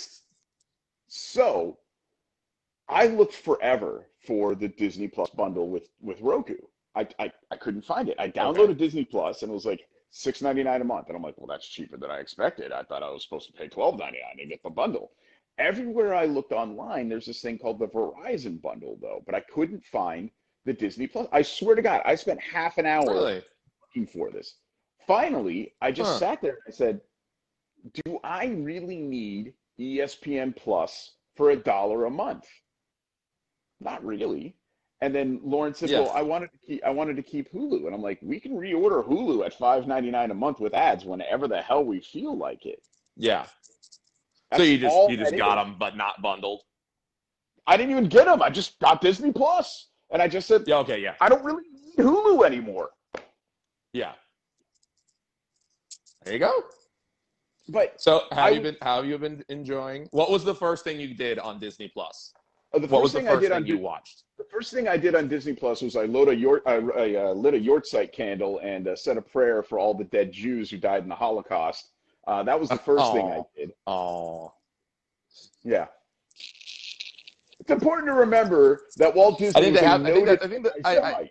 So I looked forever for the Disney Plus bundle with Roku. I couldn't find it. I downloaded Disney Plus, and it was like $6.99 a month. And I'm like, well, that's cheaper than I expected. I thought I was supposed to pay $12.99 to get the bundle. Everywhere I looked online, there's this thing called the Verizon bundle, though. But I couldn't find the Disney Plus. I swear to God, I spent half an hour looking for this. Finally, I just sat there and I said, do I really need ESPN Plus for $1 a month? Not really. And then Lauren said, well, I wanted to keep Hulu. And I'm like, we can reorder Hulu at $5.99 a month with ads whenever the hell we feel like it. Yeah. That's so you just got them, but not bundled? I didn't even get them. I just got Disney Plus. And I just said, I don't really need Hulu anymore. Yeah. There you go. But so how have you been enjoying? What was the first thing you did on Disney Plus? What was the first thing you watched? The first thing I did on Disney Plus was I lit a Yortzeit candle and said a prayer for all the dead Jews who died in the Holocaust. That was the first thing I did. Oh. Yeah. It's important to remember that Walt Disney was a noted anti-Semite.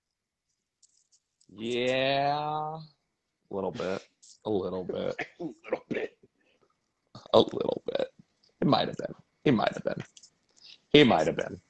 Yeah. A little bit. A little bit. A little bit. A little bit. It might have been. He might have been. He might have been.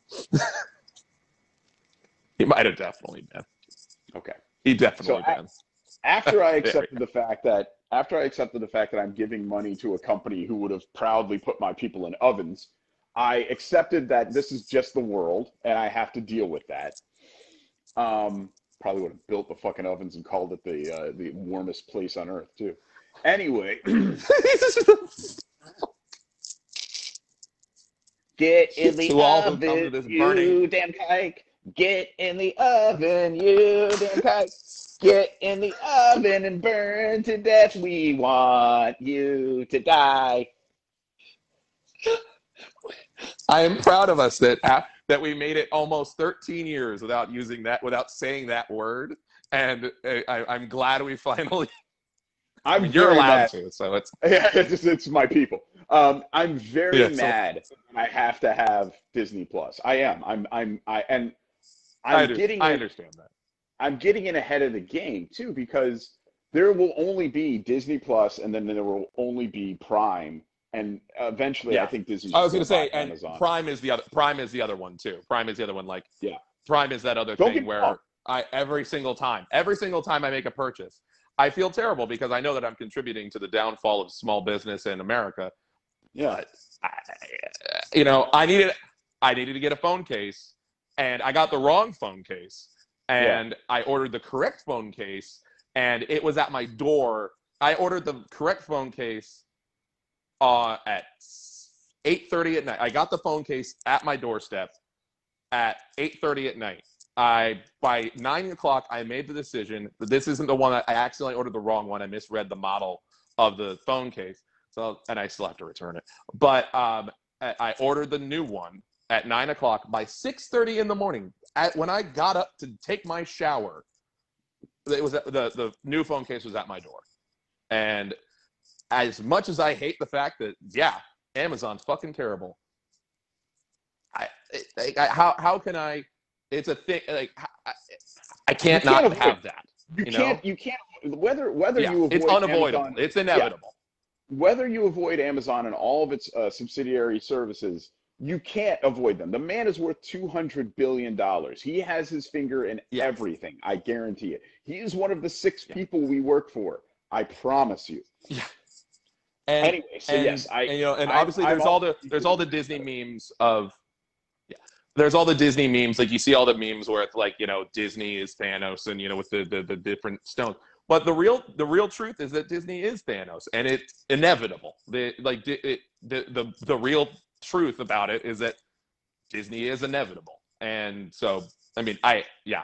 He might have definitely been. Okay. He definitely been. After I accepted the fact that I'm giving money to a company who would have proudly put my people in ovens, I accepted that this is just the world, and I have to deal with that. Probably would have built the fucking ovens and called it the warmest place on earth too. Anyway, get in the oven, you damn kike. Get in the oven, you damn kike. Get in the oven and burn to death. We want you to die. I am proud of us that we made it almost 13 years without saying that word, and I'm glad we finally. You're allowed to, so it's my people. I'm very mad that I have to have Disney Plus. I am. I understand that. I'm getting in ahead of the game too, because there will only be Disney Plus, and then there will only be Prime. And eventually, I think Disney. I was going to say, and Amazon. Prime is the other one too. Prime is the other one. Prime is that other thing where every single time I make a purchase, I feel terrible because I know that I'm contributing to the downfall of small business in America. Yeah. I needed to get a phone case, and I got the wrong phone case, and I ordered the correct phone case, and it was at my door. I ordered the correct phone case. At 8:30 at night. I got the phone case at my doorstep at 8:30 at night. By 9 o'clock, I made the decision that this isn't the one. I accidentally ordered the wrong one. I misread the model of the phone case, and I still have to return it. But I ordered the new one at 9 o'clock. By 6:30 in the morning, when I got up to take my shower, it was the new phone case was at my door, and as much as I hate the fact that, Amazon's fucking terrible. How can I? It's a thing. I can't not have that. You can't. Whether you avoid it's unavoidable. Amazon, it's inevitable. Whether you avoid Amazon and all of its subsidiary services, you can't avoid them. The man is worth $200 billion. He has his finger in everything. I guarantee it. He is one of the 6 people we work for. I promise you. Yeah. Anyway, obviously there's all the Disney memes of, there's all the Disney memes, like you see all the memes where it's like, Disney is Thanos and, with the different stones. But the real truth is that Disney is Thanos, and it's inevitable. The real truth about it is that Disney is inevitable. And so, I mean, kind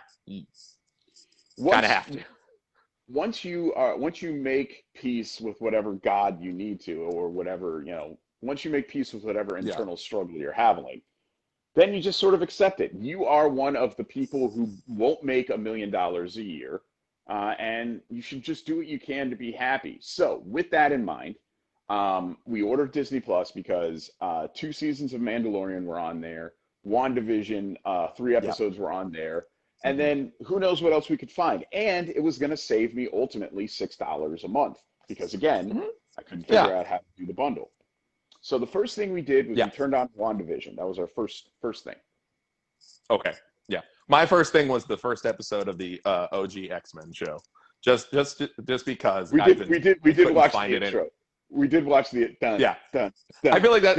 of have to. Once you make peace with whatever God you need to, or whatever, once you make peace with whatever internal struggle you're having, then you just sort of accept it. You are one of the people who won't make $1 million a year, and you should just do what you can to be happy. So with that in mind, we ordered Disney Plus because 2 seasons of Mandalorian were on there. WandaVision, 3 episodes were on there. And then who knows what else we could find. And it was going to save me ultimately $6 a month because, again, I couldn't figure out how to do the bundle. So the first thing we did was we turned on WandaVision. That was our first thing. Okay. Yeah. My first thing was the first episode of the OG X-Men show. Just because we did watch the intro. We did watch the dun. I feel like that.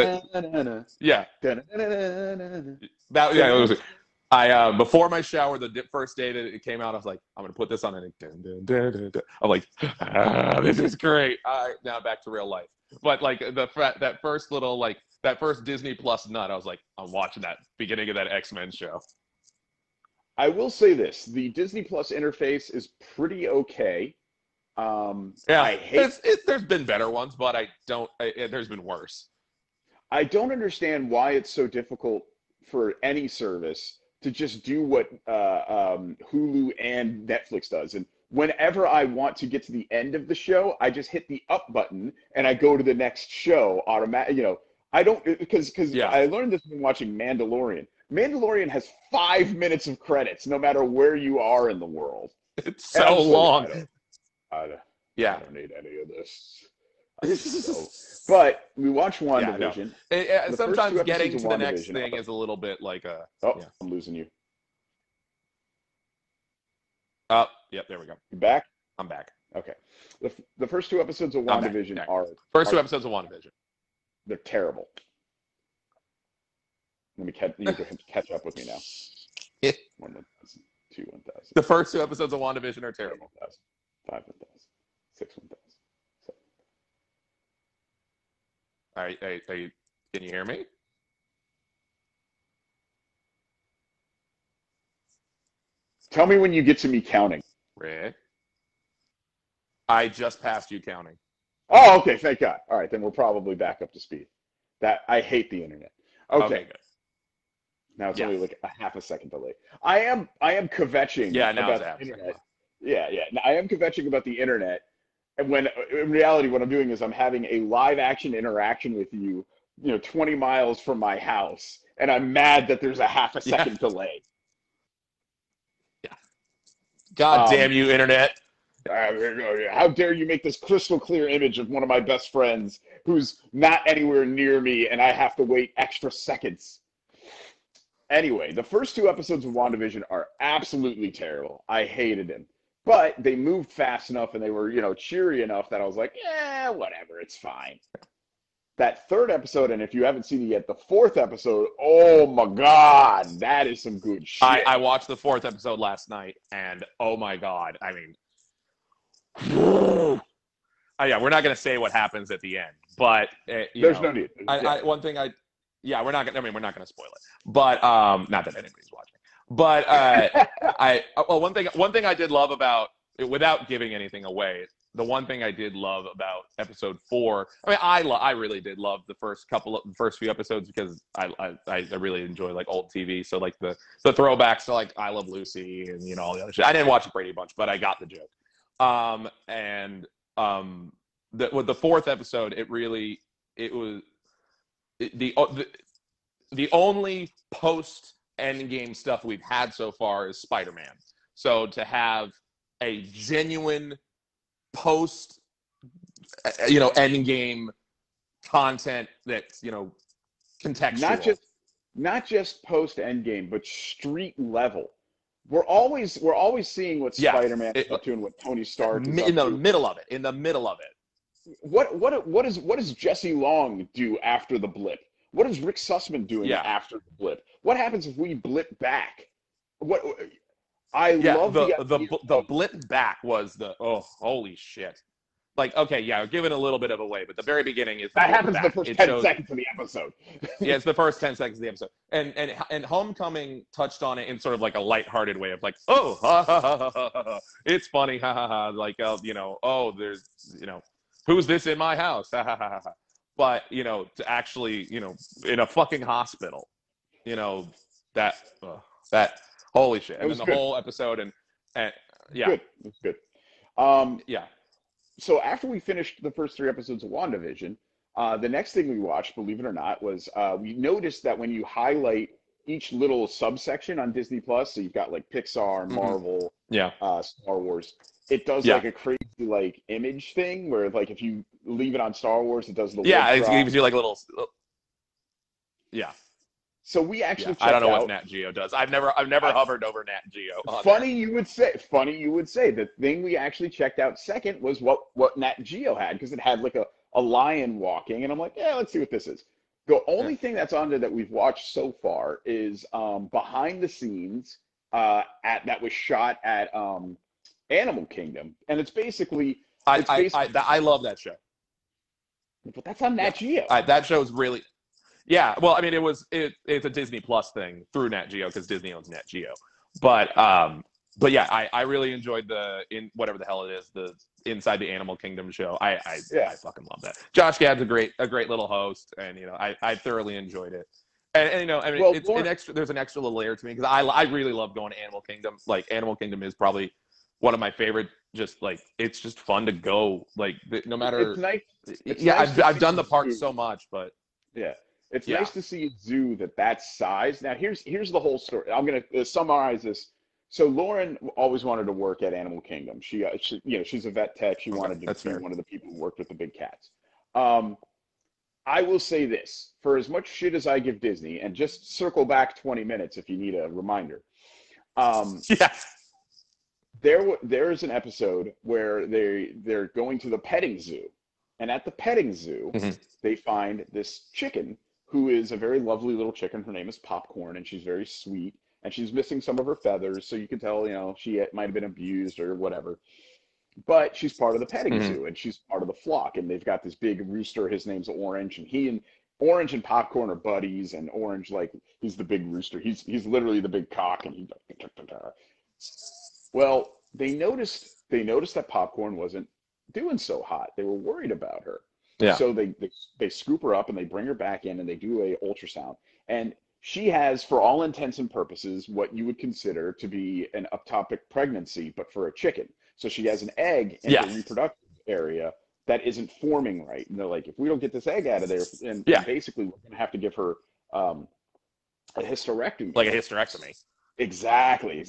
It was. Before my shower, the first day that it came out, I was like, I'm gonna put this on, and I'm like, this is great. Now back to real life. But like that first Disney Plus nut, I was like, I'm watching that beginning of that X-Men show. I will say this: the Disney Plus interface is pretty okay. I hate. There's been better ones, but there's been worse. I don't understand why it's so difficult for any service to just do what Hulu and Netflix does. And whenever I want to get to the end of the show, I just hit the up button and I go to the next show automatically. I don't, because I learned this when watching Mandalorian. Mandalorian has 5 minutes of credits no matter where you are in the world. It's so long. I don't need any of this. But we watch WandaVision. Sometimes getting to the next thing is a little bit like a. I'm losing you. Oh, yep, there we go. You back? I'm back. Okay. The first 2 episodes of WandaVision are... First 2 episodes of WandaVision. They're terrible. Let me catch up with me now. 1,000, 2 1,000. The first 2 episodes of WandaVision are terrible. 1,000, 5 1,000, 6 1,000, 7. Are you? Can you hear me? Tell me when you get to me counting. Rick? I just passed you counting. Oh, okay. Thank God. All right, then we're probably back up to speed. I hate the internet. Okay. Good. Now it's only like a half a second delay. I am kvetching about the internet. Yeah. Now, I am kvetching about the internet, and when in reality what I'm doing is I'm having a live action interaction with you, 20 miles from my house, and I'm mad that there's a half a second delay. Yeah. God damn you, internet. How dare you make this crystal clear image of one of my best friends who's not anywhere near me, and I have to wait extra seconds. Anyway, the first 2 episodes of WandaVision are absolutely terrible. I hated them. But they moved fast enough and they were, cheery enough that I was like, yeah, whatever, it's fine. That 3rd episode, and if you haven't seen it yet, the 4th episode, oh my God, that is some good shit. I watched the 4th episode last night, and oh my God, I mean, yeah, we're not going to say what happens at the end, but there's no need. We're not going to spoil it, but not that anybody's watching. But one thing I did love about, without giving anything away, the one thing I did love about episode 4, I mean, I really did love the first few episodes because I really enjoy like old TV. So like the throwbacks to like I Love Lucy and all the other shit. I didn't watch Brady Bunch, but I got the joke. With the 4th episode, it was the only post Endgame stuff we've had so far is Spider-Man. So to have a genuine post Endgame content that's contextual, not just post Endgame, but street level. We're always seeing what Spider-Man is up to and what Tony Stark is up to. In the middle of it. What does Jesse Long do after the blip? What is Rick Sussman doing after the blip? What happens if we blip back? Love the blip back was holy shit. Like, okay, yeah, giving a little bit of away, but the very beginning is that happens the first 10 seconds of the episode. Yeah, it's the first 10 seconds of the episode. And Homecoming touched on it in sort of like a lighthearted way of like, oh, ha, ha, ha, ha, ha, it's funny, ha ha ha, like there's who's this in my house? Ha ha ha ha. But to actually, in a fucking hospital, that holy shit. And then the whole episode and yeah. Good. It was good. Yeah. So after we finished the first 3 episodes of WandaVision, the next thing we watched, believe it or not, was we noticed that when you highlight each little subsection on Disney Plus, so you've got like Pixar, Marvel, Star Wars, it does like a crazy like image thing where like if you leave it on Star Wars, it does the it gives you like a little So we actually I don't know what Nat Geo does. I've never hovered over Nat Geo. Funny you would say. The thing we actually checked out second was what Nat Geo had, because it had like a lion walking, and I'm like, yeah, let's see what this is. The only thing that's on there that we've watched so far is behind the scenes that was shot at Animal Kingdom, and it's basically I love that show. But that's on Nat Geo. That show's really. Yeah, well, I mean, it's a Disney Plus thing through Nat Geo because Disney owns Nat Geo, but yeah, I really enjoyed whatever the hell it is, the Inside the Animal Kingdom show. I fucking love that. Josh Gad's a great little host, and I thoroughly enjoyed it. And I mean, there's an extra little layer to me because I really love going to Animal Kingdom. Like Animal Kingdom is probably one of my favorite. Just like it's just fun to go. Like no matter. It's nice. I've done the park so much, but yeah. It's nice to see a zoo that size. Now, here's the whole story. I'm going to summarize this. So Lauren always wanted to work at Animal Kingdom. She's a vet tech. She wanted to be one of the people who worked with the big cats. I will say this. For as much shit as I give Disney, and just circle back 20 minutes if you need a reminder. There is an episode where they're going to the petting zoo. And at the petting zoo, they find this chicken who is a very lovely little chicken. Her name is Popcorn, and she's very sweet. And she's missing some of her feathers, so you can tell, she might have been abused or whatever. But she's part of the petting zoo, and she's part of the flock. And they've got this big rooster. His name's Orange, and Orange and Popcorn are buddies. And Orange, he's the big rooster. He's literally the big cock, and well, they noticed that Popcorn wasn't doing so hot. They were worried about her. Yeah. So they scoop her up and they bring her back in and they do a ultrasound. And she has, for all intents and purposes, what you would consider to be an ectopic pregnancy, but for a chicken. So she has an egg in the reproductive area that isn't forming right. And they're like, if we don't get this egg out of there, and basically we're going to have to give her a hysterectomy. Like a hysterectomy. Exactly.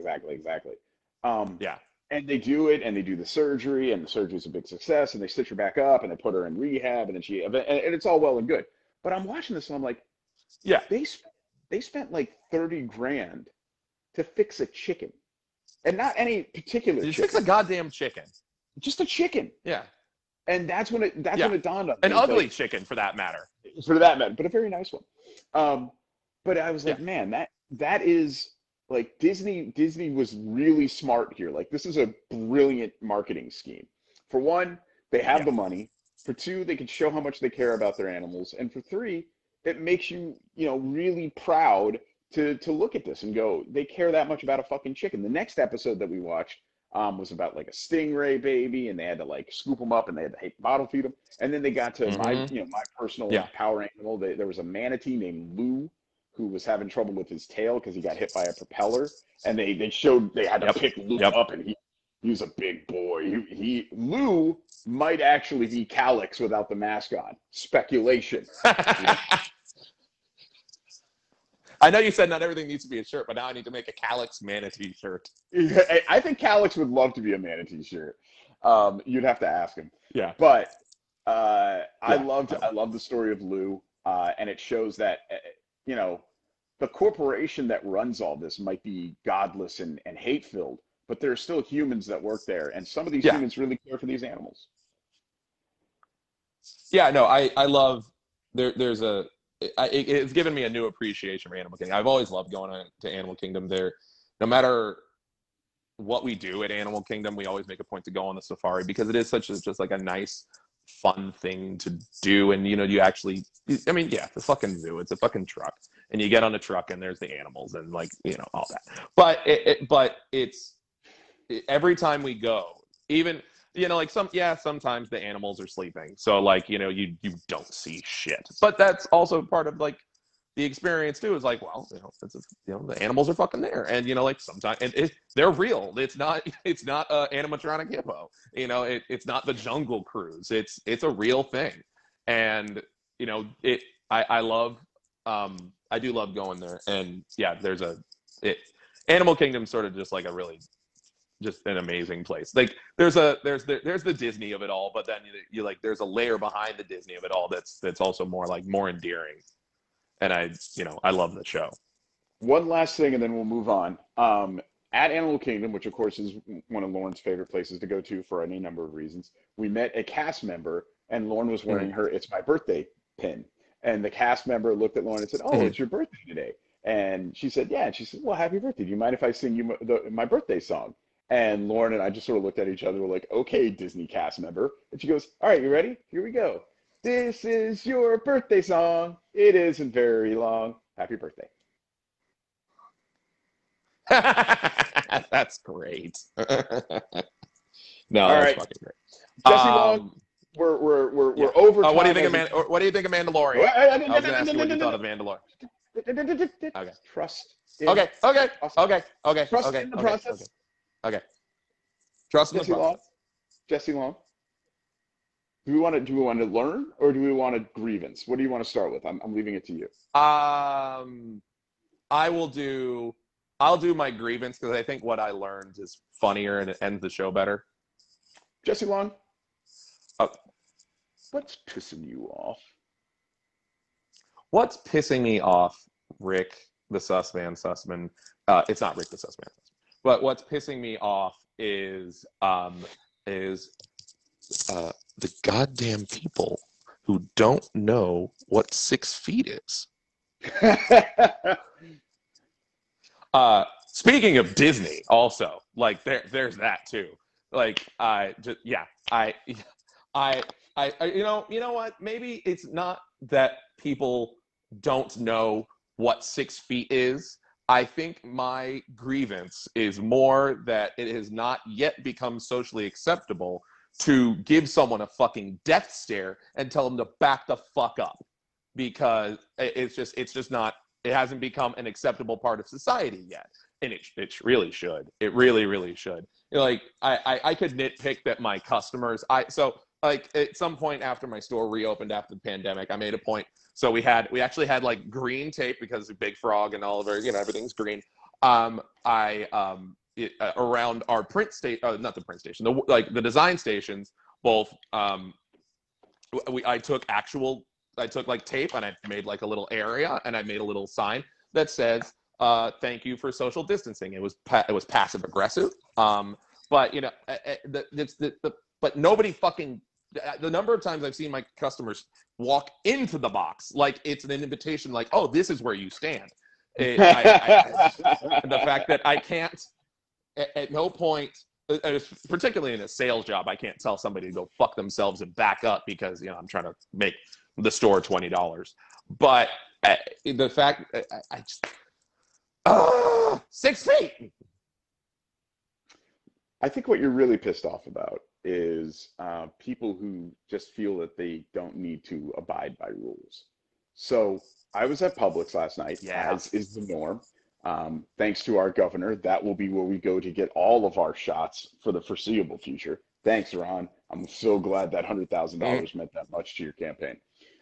And they do it, and they do the surgery, and the surgery is a big success, and they stitch her back up, and they put her in rehab, and then and it's all well and good. But I'm watching this, and I'm like, they spent like 30 grand to fix a chicken, and not any particular chicken. Fix a goddamn chicken. Just a chicken. Yeah. And that's when it dawned on me. An ugly chicken, for that matter. But a very nice one. But I was like, man, that is. Like Disney was really smart here. Like, this is a brilliant marketing scheme. For one, they have the money. For two, they can show how much they care about their animals. And for three, it makes you, really proud to look at this and go, they care that much about a fucking chicken. The next episode that we watched was about like a stingray baby, and they had to like scoop them up and they had to bottle feed them. And then they got to my personal power animal. There was a manatee named Lou, who was having trouble with his tail because he got hit by a propeller, and they showed they had to pick Lou up, and he was a big boy. Lou might actually be Calyx without the mask on. Speculation. I know you said not everything needs to be a shirt, but now I need to make a Calyx manatee shirt. I think Calyx would love to be a manatee shirt. You'd have to ask him. Yeah. But I love the story of Lou, and it shows that the corporation that runs all this might be godless and hate-filled, but there are still humans that work there, and some of these humans really care for these animals. Yeah, no, I love it's given me a new appreciation for Animal Kingdom. I've always loved going to Animal Kingdom. There, no matter what we do at Animal Kingdom, we always make a point to go on the safari because it is just like a nice, fun thing to do. And the fucking zoo, it's a fucking truck, and you get on the truck and there's the animals and all that. But it's every time we go, even sometimes the animals are sleeping, so you don't see shit, but that's also part of the experience too. Is the animals are fucking there, and sometimes they're real. It's not a animatronic hippo. It's not the Jungle Cruise. It's a real thing, and I love. I do love going there, and Animal Kingdom sort of just just an amazing place. There's the Disney of it all, but then there's a layer behind the Disney of it all that's also more endearing. And I love the show. One last thing, and then we'll move on. At Animal Kingdom, which of course is one of Lauren's favorite places to go to for any number of reasons, we met a cast member, and Lauren was wearing her "It's My Birthday" pin. And the cast member looked at Lauren and said, "Oh, it's your birthday today." And she said, "Yeah." And she said, "Well, happy birthday. Do you mind if I sing you my birthday song?" And Lauren and I just sort of looked at each other. We're like, "Okay, Disney cast member." And she goes, "All right, you ready? Here we go. This is your birthday song. It isn't very long. Happy birthday." That's great. No, all that's right. fucking great. Jesse Long, we're over. What do you think of Mandalorian? I was going to ask you what you thought of Mandalorian. Okay. Trust. Okay. Trust in the process. Okay. Trust in the process. Jesse Long. Do we want to learn, or do we want a grievance? What do you want to start with? I'm leaving it to you. I'll do my grievance because I think what I learned is funnier and it ends the show better. Jesse Long. What's pissing you off? What's pissing me off, Rick the Sussman? It's not Rick the Sussman, but what's pissing me off is the goddamn people who don't know what 6 feet is. Speaking of Disney, also, like there's that too. Like you know what? Maybe it's not that people don't know what 6 feet is. I think my grievance is more that it has not yet become socially acceptable to give someone a fucking death stare and tell them to back the fuck up, because it's just not. It hasn't become an acceptable part of society yet, and it really should. It really should. You know, like I could nitpick that my customers. Like at some point after my store reopened after the pandemic, I made a point. So we actually had like green tape because of Big Frog and all of our, everything's green. Around our print station, not the print station, the design stations, both. I took like tape and I made like a little area and I made a little sign that says, "Thank you for social distancing." It was passive aggressive, but but nobody fucking. The number of times I've seen my customers walk into the box like it's an invitation, like, "Oh, this is where you stand." The fact that I can't, at no point, particularly in a sales job, I can't tell somebody to go fuck themselves and back up because I'm trying to make the store $20. But the fact, I just 6 feet. I think what you're really pissed off about is people who just feel that they don't need to abide by rules. So I was at Publix last night, as is the norm. Thanks to our governor, that will be where we go to get all of our shots for the foreseeable future. Thanks, Ron. I'm so glad that $100,000 meant that much to your campaign.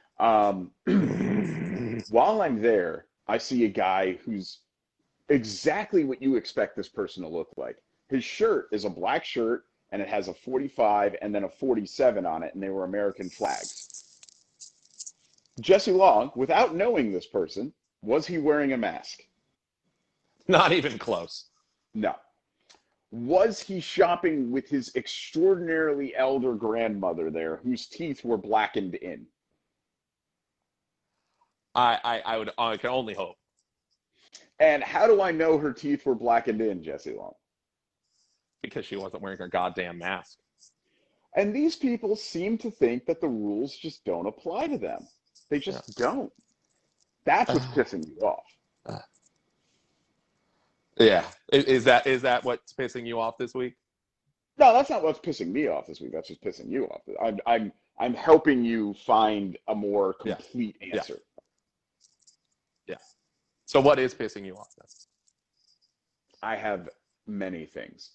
While I'm there, I see a guy who's exactly what you expect this person to look like. His shirt is a black shirt, and it has a 45 and then a 47 on it, and they were American flags. Jesse Long, without knowing this person, was he wearing a mask? Not even close. No. Was he shopping with his extraordinarily elder grandmother there, whose teeth were blackened in? I can only hope. And how do I know her teeth were blackened in, Jesse Long? Because she wasn't wearing her goddamn mask. And these people seem to think that the rules just don't apply to them. They just don't. That's what's pissing you off. Yeah. Is that what's pissing you off this week? No, that's not what's pissing me off this week. That's just pissing you off. I'm helping you find a more complete answer. Yeah. So what is pissing you off then? I have many things.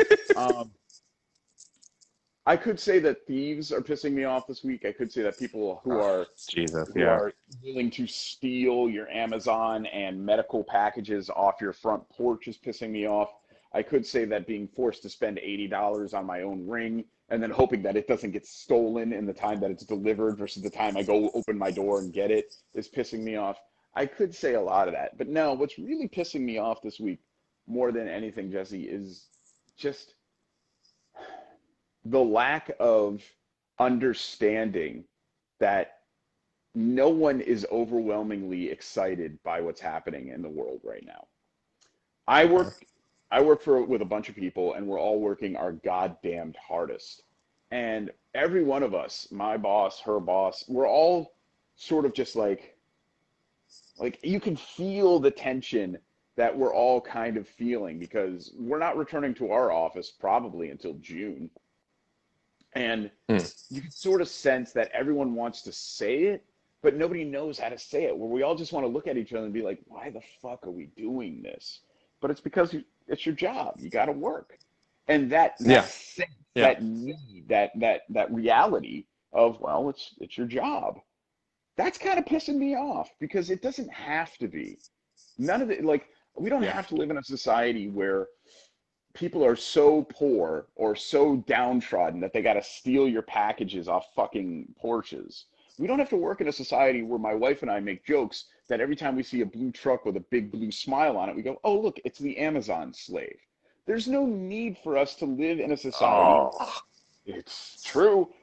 I could say that thieves are pissing me off this week. I could say that people who are willing to steal your Amazon and medical packages off your front porch is pissing me off. I could say that being forced to spend $80 on my own ring and then hoping that it doesn't get stolen in the time that it's delivered versus the time I go open my door and get it is pissing me off. I could say a lot of that. But no, what's really pissing me off this week more than anything, Jesse, is just the lack of understanding that no one is overwhelmingly excited by what's happening in the world right now. I work with a bunch of people, and we're all working our goddamned hardest. And every one of us, my boss, her boss, we're all sort of just like you can feel the tension that we're all kind of feeling because we're not returning to our office probably until June. And you can sort of sense that everyone wants to say it, but nobody knows how to say it, where we all just want to look at each other and be like, why the fuck are we doing this? But it's because it's your job. You got to work. And that sense, that need, that reality of, well, it's your job. That's kind of pissing me off because it doesn't have to be. None of it, like, we don't have to live in a society where people are so poor or so downtrodden that they got to steal your packages off fucking porches. We don't have to work in a society where my wife and I make jokes that every time we see a blue truck with a big blue smile on it, we go, oh, look, it's the Amazon slave. There's no need for us to live in a society. Oh. It's true.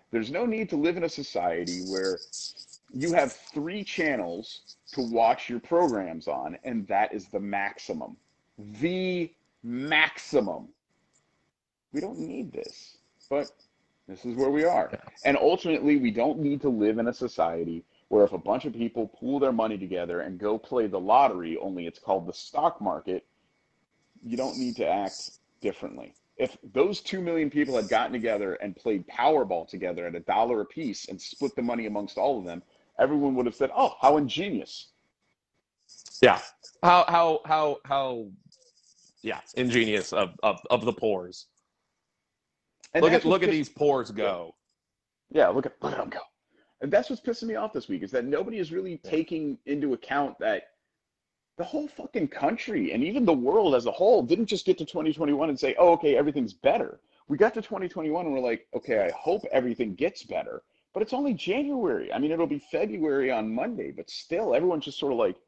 There's no need to live in a society where you have 3 channels to watch your programs on, and that is the maximum. The maximum. We don't need this, but this is where we are. And ultimately, we don't need to live in a society where if a bunch of people pool their money together and go play the lottery, only it's called the stock market, you don't need to act differently. If those 2 million people had gotten together and played Powerball together at $1 a piece and split the money amongst all of them, everyone would have said, "Oh, how ingenious!" Yeah, how yeah, ingenious of the pores. And look at these pores go. Yeah, look at them go. And that's what's pissing me off this week is that nobody is really taking into account that the whole fucking country and even the world as a whole didn't just get to 2021 and say, "Oh, okay, everything's better." We got to 2021 and we're like, "Okay, I hope everything gets better." But it's only January. I mean, it'll be February on Monday, but still, everyone's just sort of like,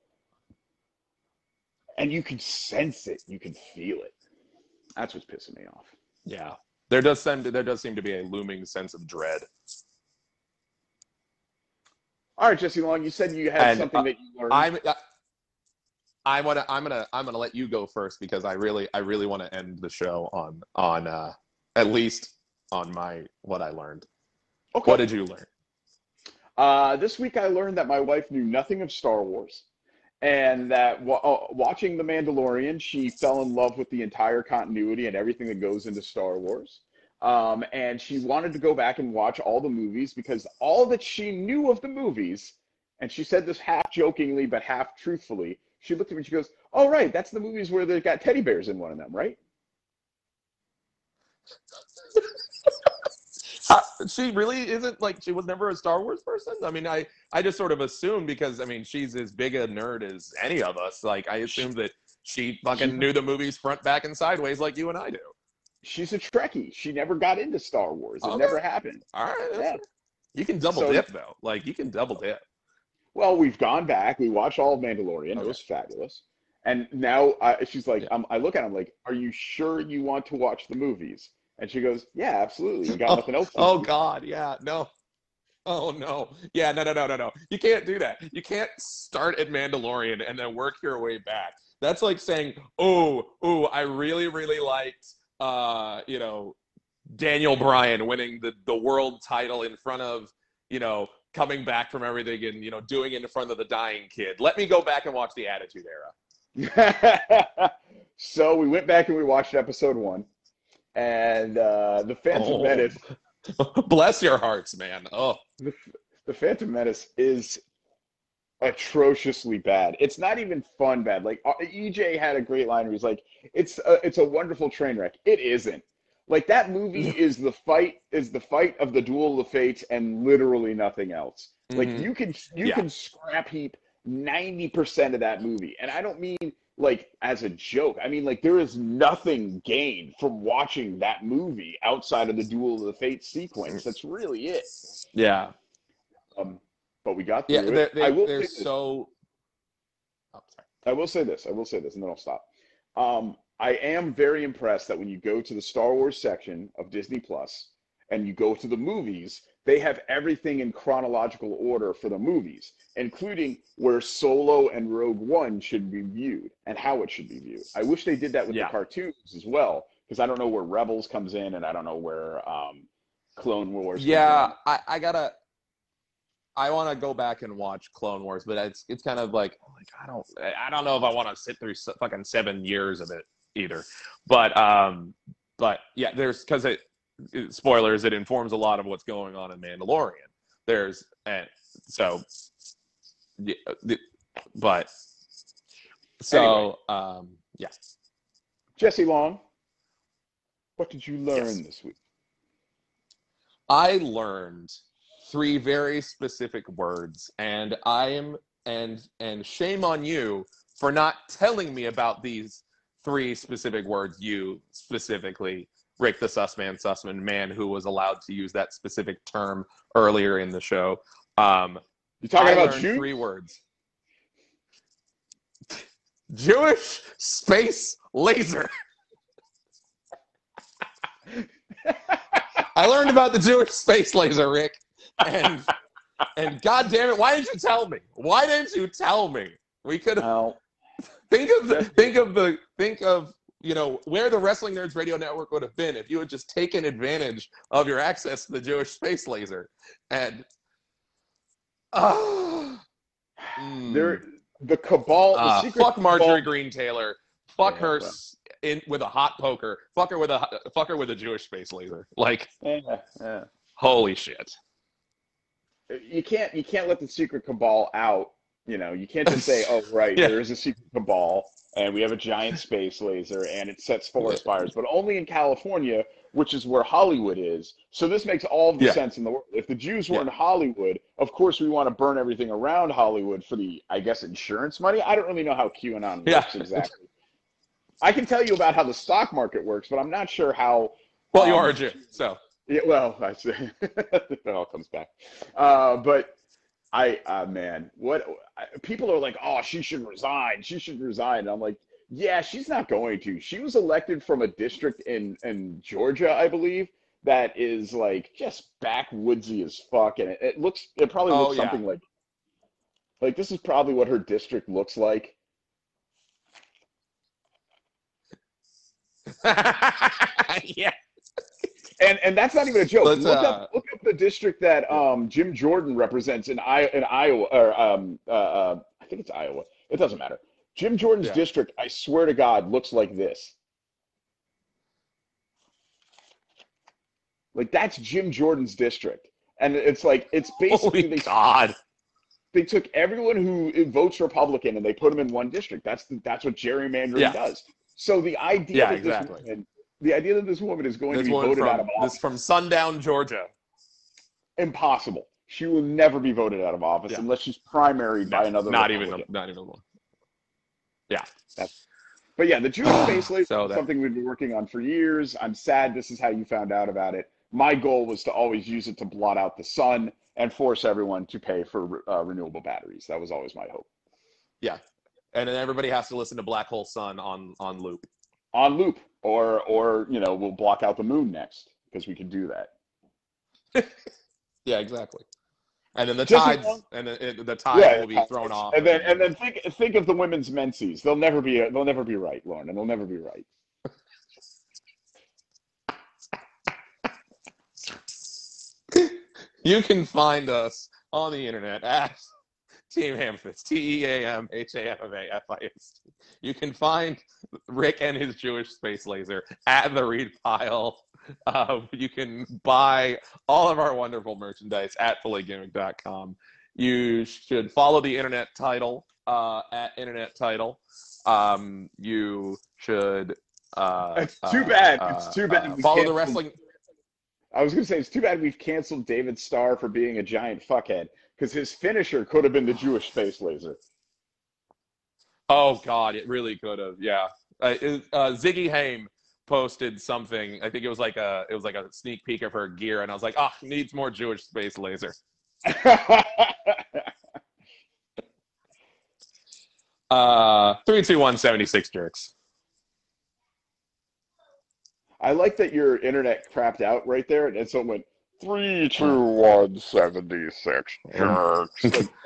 and you can sense it, you can feel it. That's what's pissing me off. Yeah, there does seem to be a looming sense of dread. All right, Jesse Long, you said you had something that you learned. I'm gonna let you go first because I really want to end the show on at least on what I learned. Okay. What did you learn? This week I learned that my wife knew nothing of Star Wars, and that watching The Mandalorian, she fell in love with the entire continuity and everything that goes into Star Wars. And she wanted to go back and watch all the movies because all that she knew of the movies, and she said this half jokingly but half truthfully, she looked at me and she goes, "Oh, right, that's the movies where they've got teddy bears in one of them, right?" She really isn't, like, she was never a Star Wars person? I mean, I just sort of assumed because, I mean, she's as big a nerd as any of us. Like, I assumed that she fucking knew the movies front, back, and sideways like you and I do. She's a Trekkie. She never got into Star Wars. It never happened. All right. Yeah. You can double dip, though. Like, you can double dip. Well, we've gone back. We watched all of Mandalorian. Okay. It was fabulous. And now she's like, I look at him like, "Are you sure you want to watch the movies?" And she goes, "Yeah, absolutely. We got nothing else to do." Oh, God. Yeah. No. Oh, no. Yeah, no. You can't do that. You can't start at Mandalorian and then work your way back. That's like saying, oh, I really, really liked, Daniel Bryan winning the world title in front of, coming back from everything and, doing it in front of the dying kid. Let me go back and watch the Attitude Era. So we went back and we watched episode 1. And the Phantom Menace. Bless your hearts, man. Oh, the Phantom Menace is atrociously bad. It's not even fun bad. Like EJ had a great line where he's like, it's a wonderful train wreck. It isn't. Like, that movie is the fight of the Duel of the Fates and literally nothing else. Like, you can scrap heap 90% of that movie, and I don't mean like as a joke. I mean, like, there is nothing gained from watching that movie outside of the Duel of the Fates sequence. That's really it. Yeah. But we got through it. I will say this, and then I'll stop. I am very impressed that when you go to the Star Wars section of Disney Plus and you go to the movies, they have everything in chronological order for the movies, including where Solo and Rogue One should be viewed and how it should be viewed. I wish they did that with the cartoons as well, because I don't know where Rebels comes in and I don't know where Clone Wars comes in. I want to go back and watch Clone Wars, but it's kind of like I don't know if I want to sit through fucking 7 years of it either. But yeah, there's, because spoilers, it informs a lot of what's going on in Mandalorian. Yeah. Jesse Long, what did you learn this week? I learned 3 very specific words, and and shame on you for not telling me about these 3 specific words. You specifically, Rick the Sussman man, who was allowed to use that specific term earlier in the show. You talking about Jews? 3 words. Jewish space laser. I learned about the Jewish space laser, Rick, and God damn it, why didn't you tell me? Why didn't you tell me? We could have. Think of where the Wrestling Nerds Radio Network would have been if you had just taken advantage of your access to the Jewish space laser. And the cabal, the secret fuck Marjorie cabal. Green Taylor. Fuck her with a hot poker. Fuck her with a Jewish space laser. Like, holy shit. You can't let the secret cabal out. You can't just say, "Oh, right, there is a secret cabal, and we have a giant space laser, and it sets forest fires." But only in California, which is where Hollywood is. So this makes all the sense in the world. If the Jews were in Hollywood, of course we want to burn everything around Hollywood for the, I guess, insurance money. I don't really know how QAnon works exactly. I can tell you about how the stock market works, but I'm not sure how. Well, you are a Jew, so. Yeah, well, I see. It all comes back. But man, people are like, oh, she should resign. She should resign. And I'm like, yeah, she's not going to. She was elected from a district in Georgia, I believe, that is like just backwoodsy as fuck. And it probably looks something like this is probably what her district looks like. Yeah. And that's not even a joke. Look up the district that Jim Jordan represents in Iowa, or I think it's Iowa. It doesn't matter. Jim Jordan's district, I swear to God, looks like this. Like, that's Jim Jordan's district, and it's basically they took everyone who votes Republican and they put them in one district. That's what gerrymandering does. So the idea that this woman is going to be voted out of office. This from Sundown, Georgia. Impossible. She will never be voted out of office unless she's primaried by another Republican. Not even one. Yeah. But yeah, the Jewish space laser is something we've been working on for years. I'm sad this is how you found out about it. My goal was to always use it to blot out the sun and force everyone to pay for renewable batteries. That was always my hope. Yeah. And then everybody has to listen to Black Hole Sun on loop. On loop. Or we'll block out the moon next, because we can do that. Yeah, exactly. And then the tides will be thrown off. And then think of the women's menses. They'll never be right, Lauren, and they'll never be right. You can find us on the internet at Team Hamfist, TEAMHAMAFIST. You can find Rick and his Jewish space laser at the Reed Pile. You can buy all of our wonderful merchandise at FullyGimmick.com. You should follow the internet title at internet title. You should. It's too bad. It's too bad. Follow the wrestling. I was going to say, it's too bad we've canceled David Starr for being a giant fuckhead, because his finisher could have been the Jewish space laser. Oh God, it really could have. Yeah, Ziggy Haim posted something. I think it was like a sneak peek of her gear, and I was like, needs more Jewish space laser. 32176 jerks. I like that your internet crapped out right there, and someone went 32176 jerks.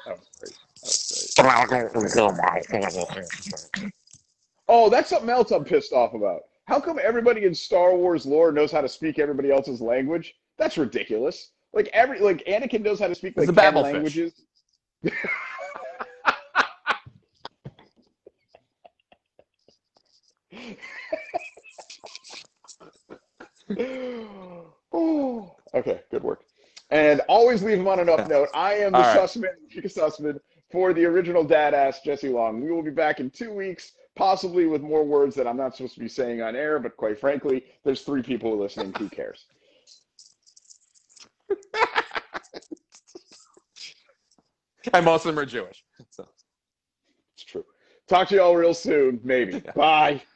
Oh, that's something else I'm pissed off about. How come everybody in Star Wars lore knows how to speak everybody else's language? That's ridiculous. Like Anakin knows how to speak 10 languages. Oh, okay, good work. And always leave him on an up note. I am the Sussman, Chica Sussman, for the original Dadass, Jesse Long. We will be back in 2 weeks, possibly with more words that I'm not supposed to be saying on air, but quite frankly, there's 3 people listening. Who cares? And most of them are Jewish. So. It's true. Talk to you all real soon, maybe. Bye.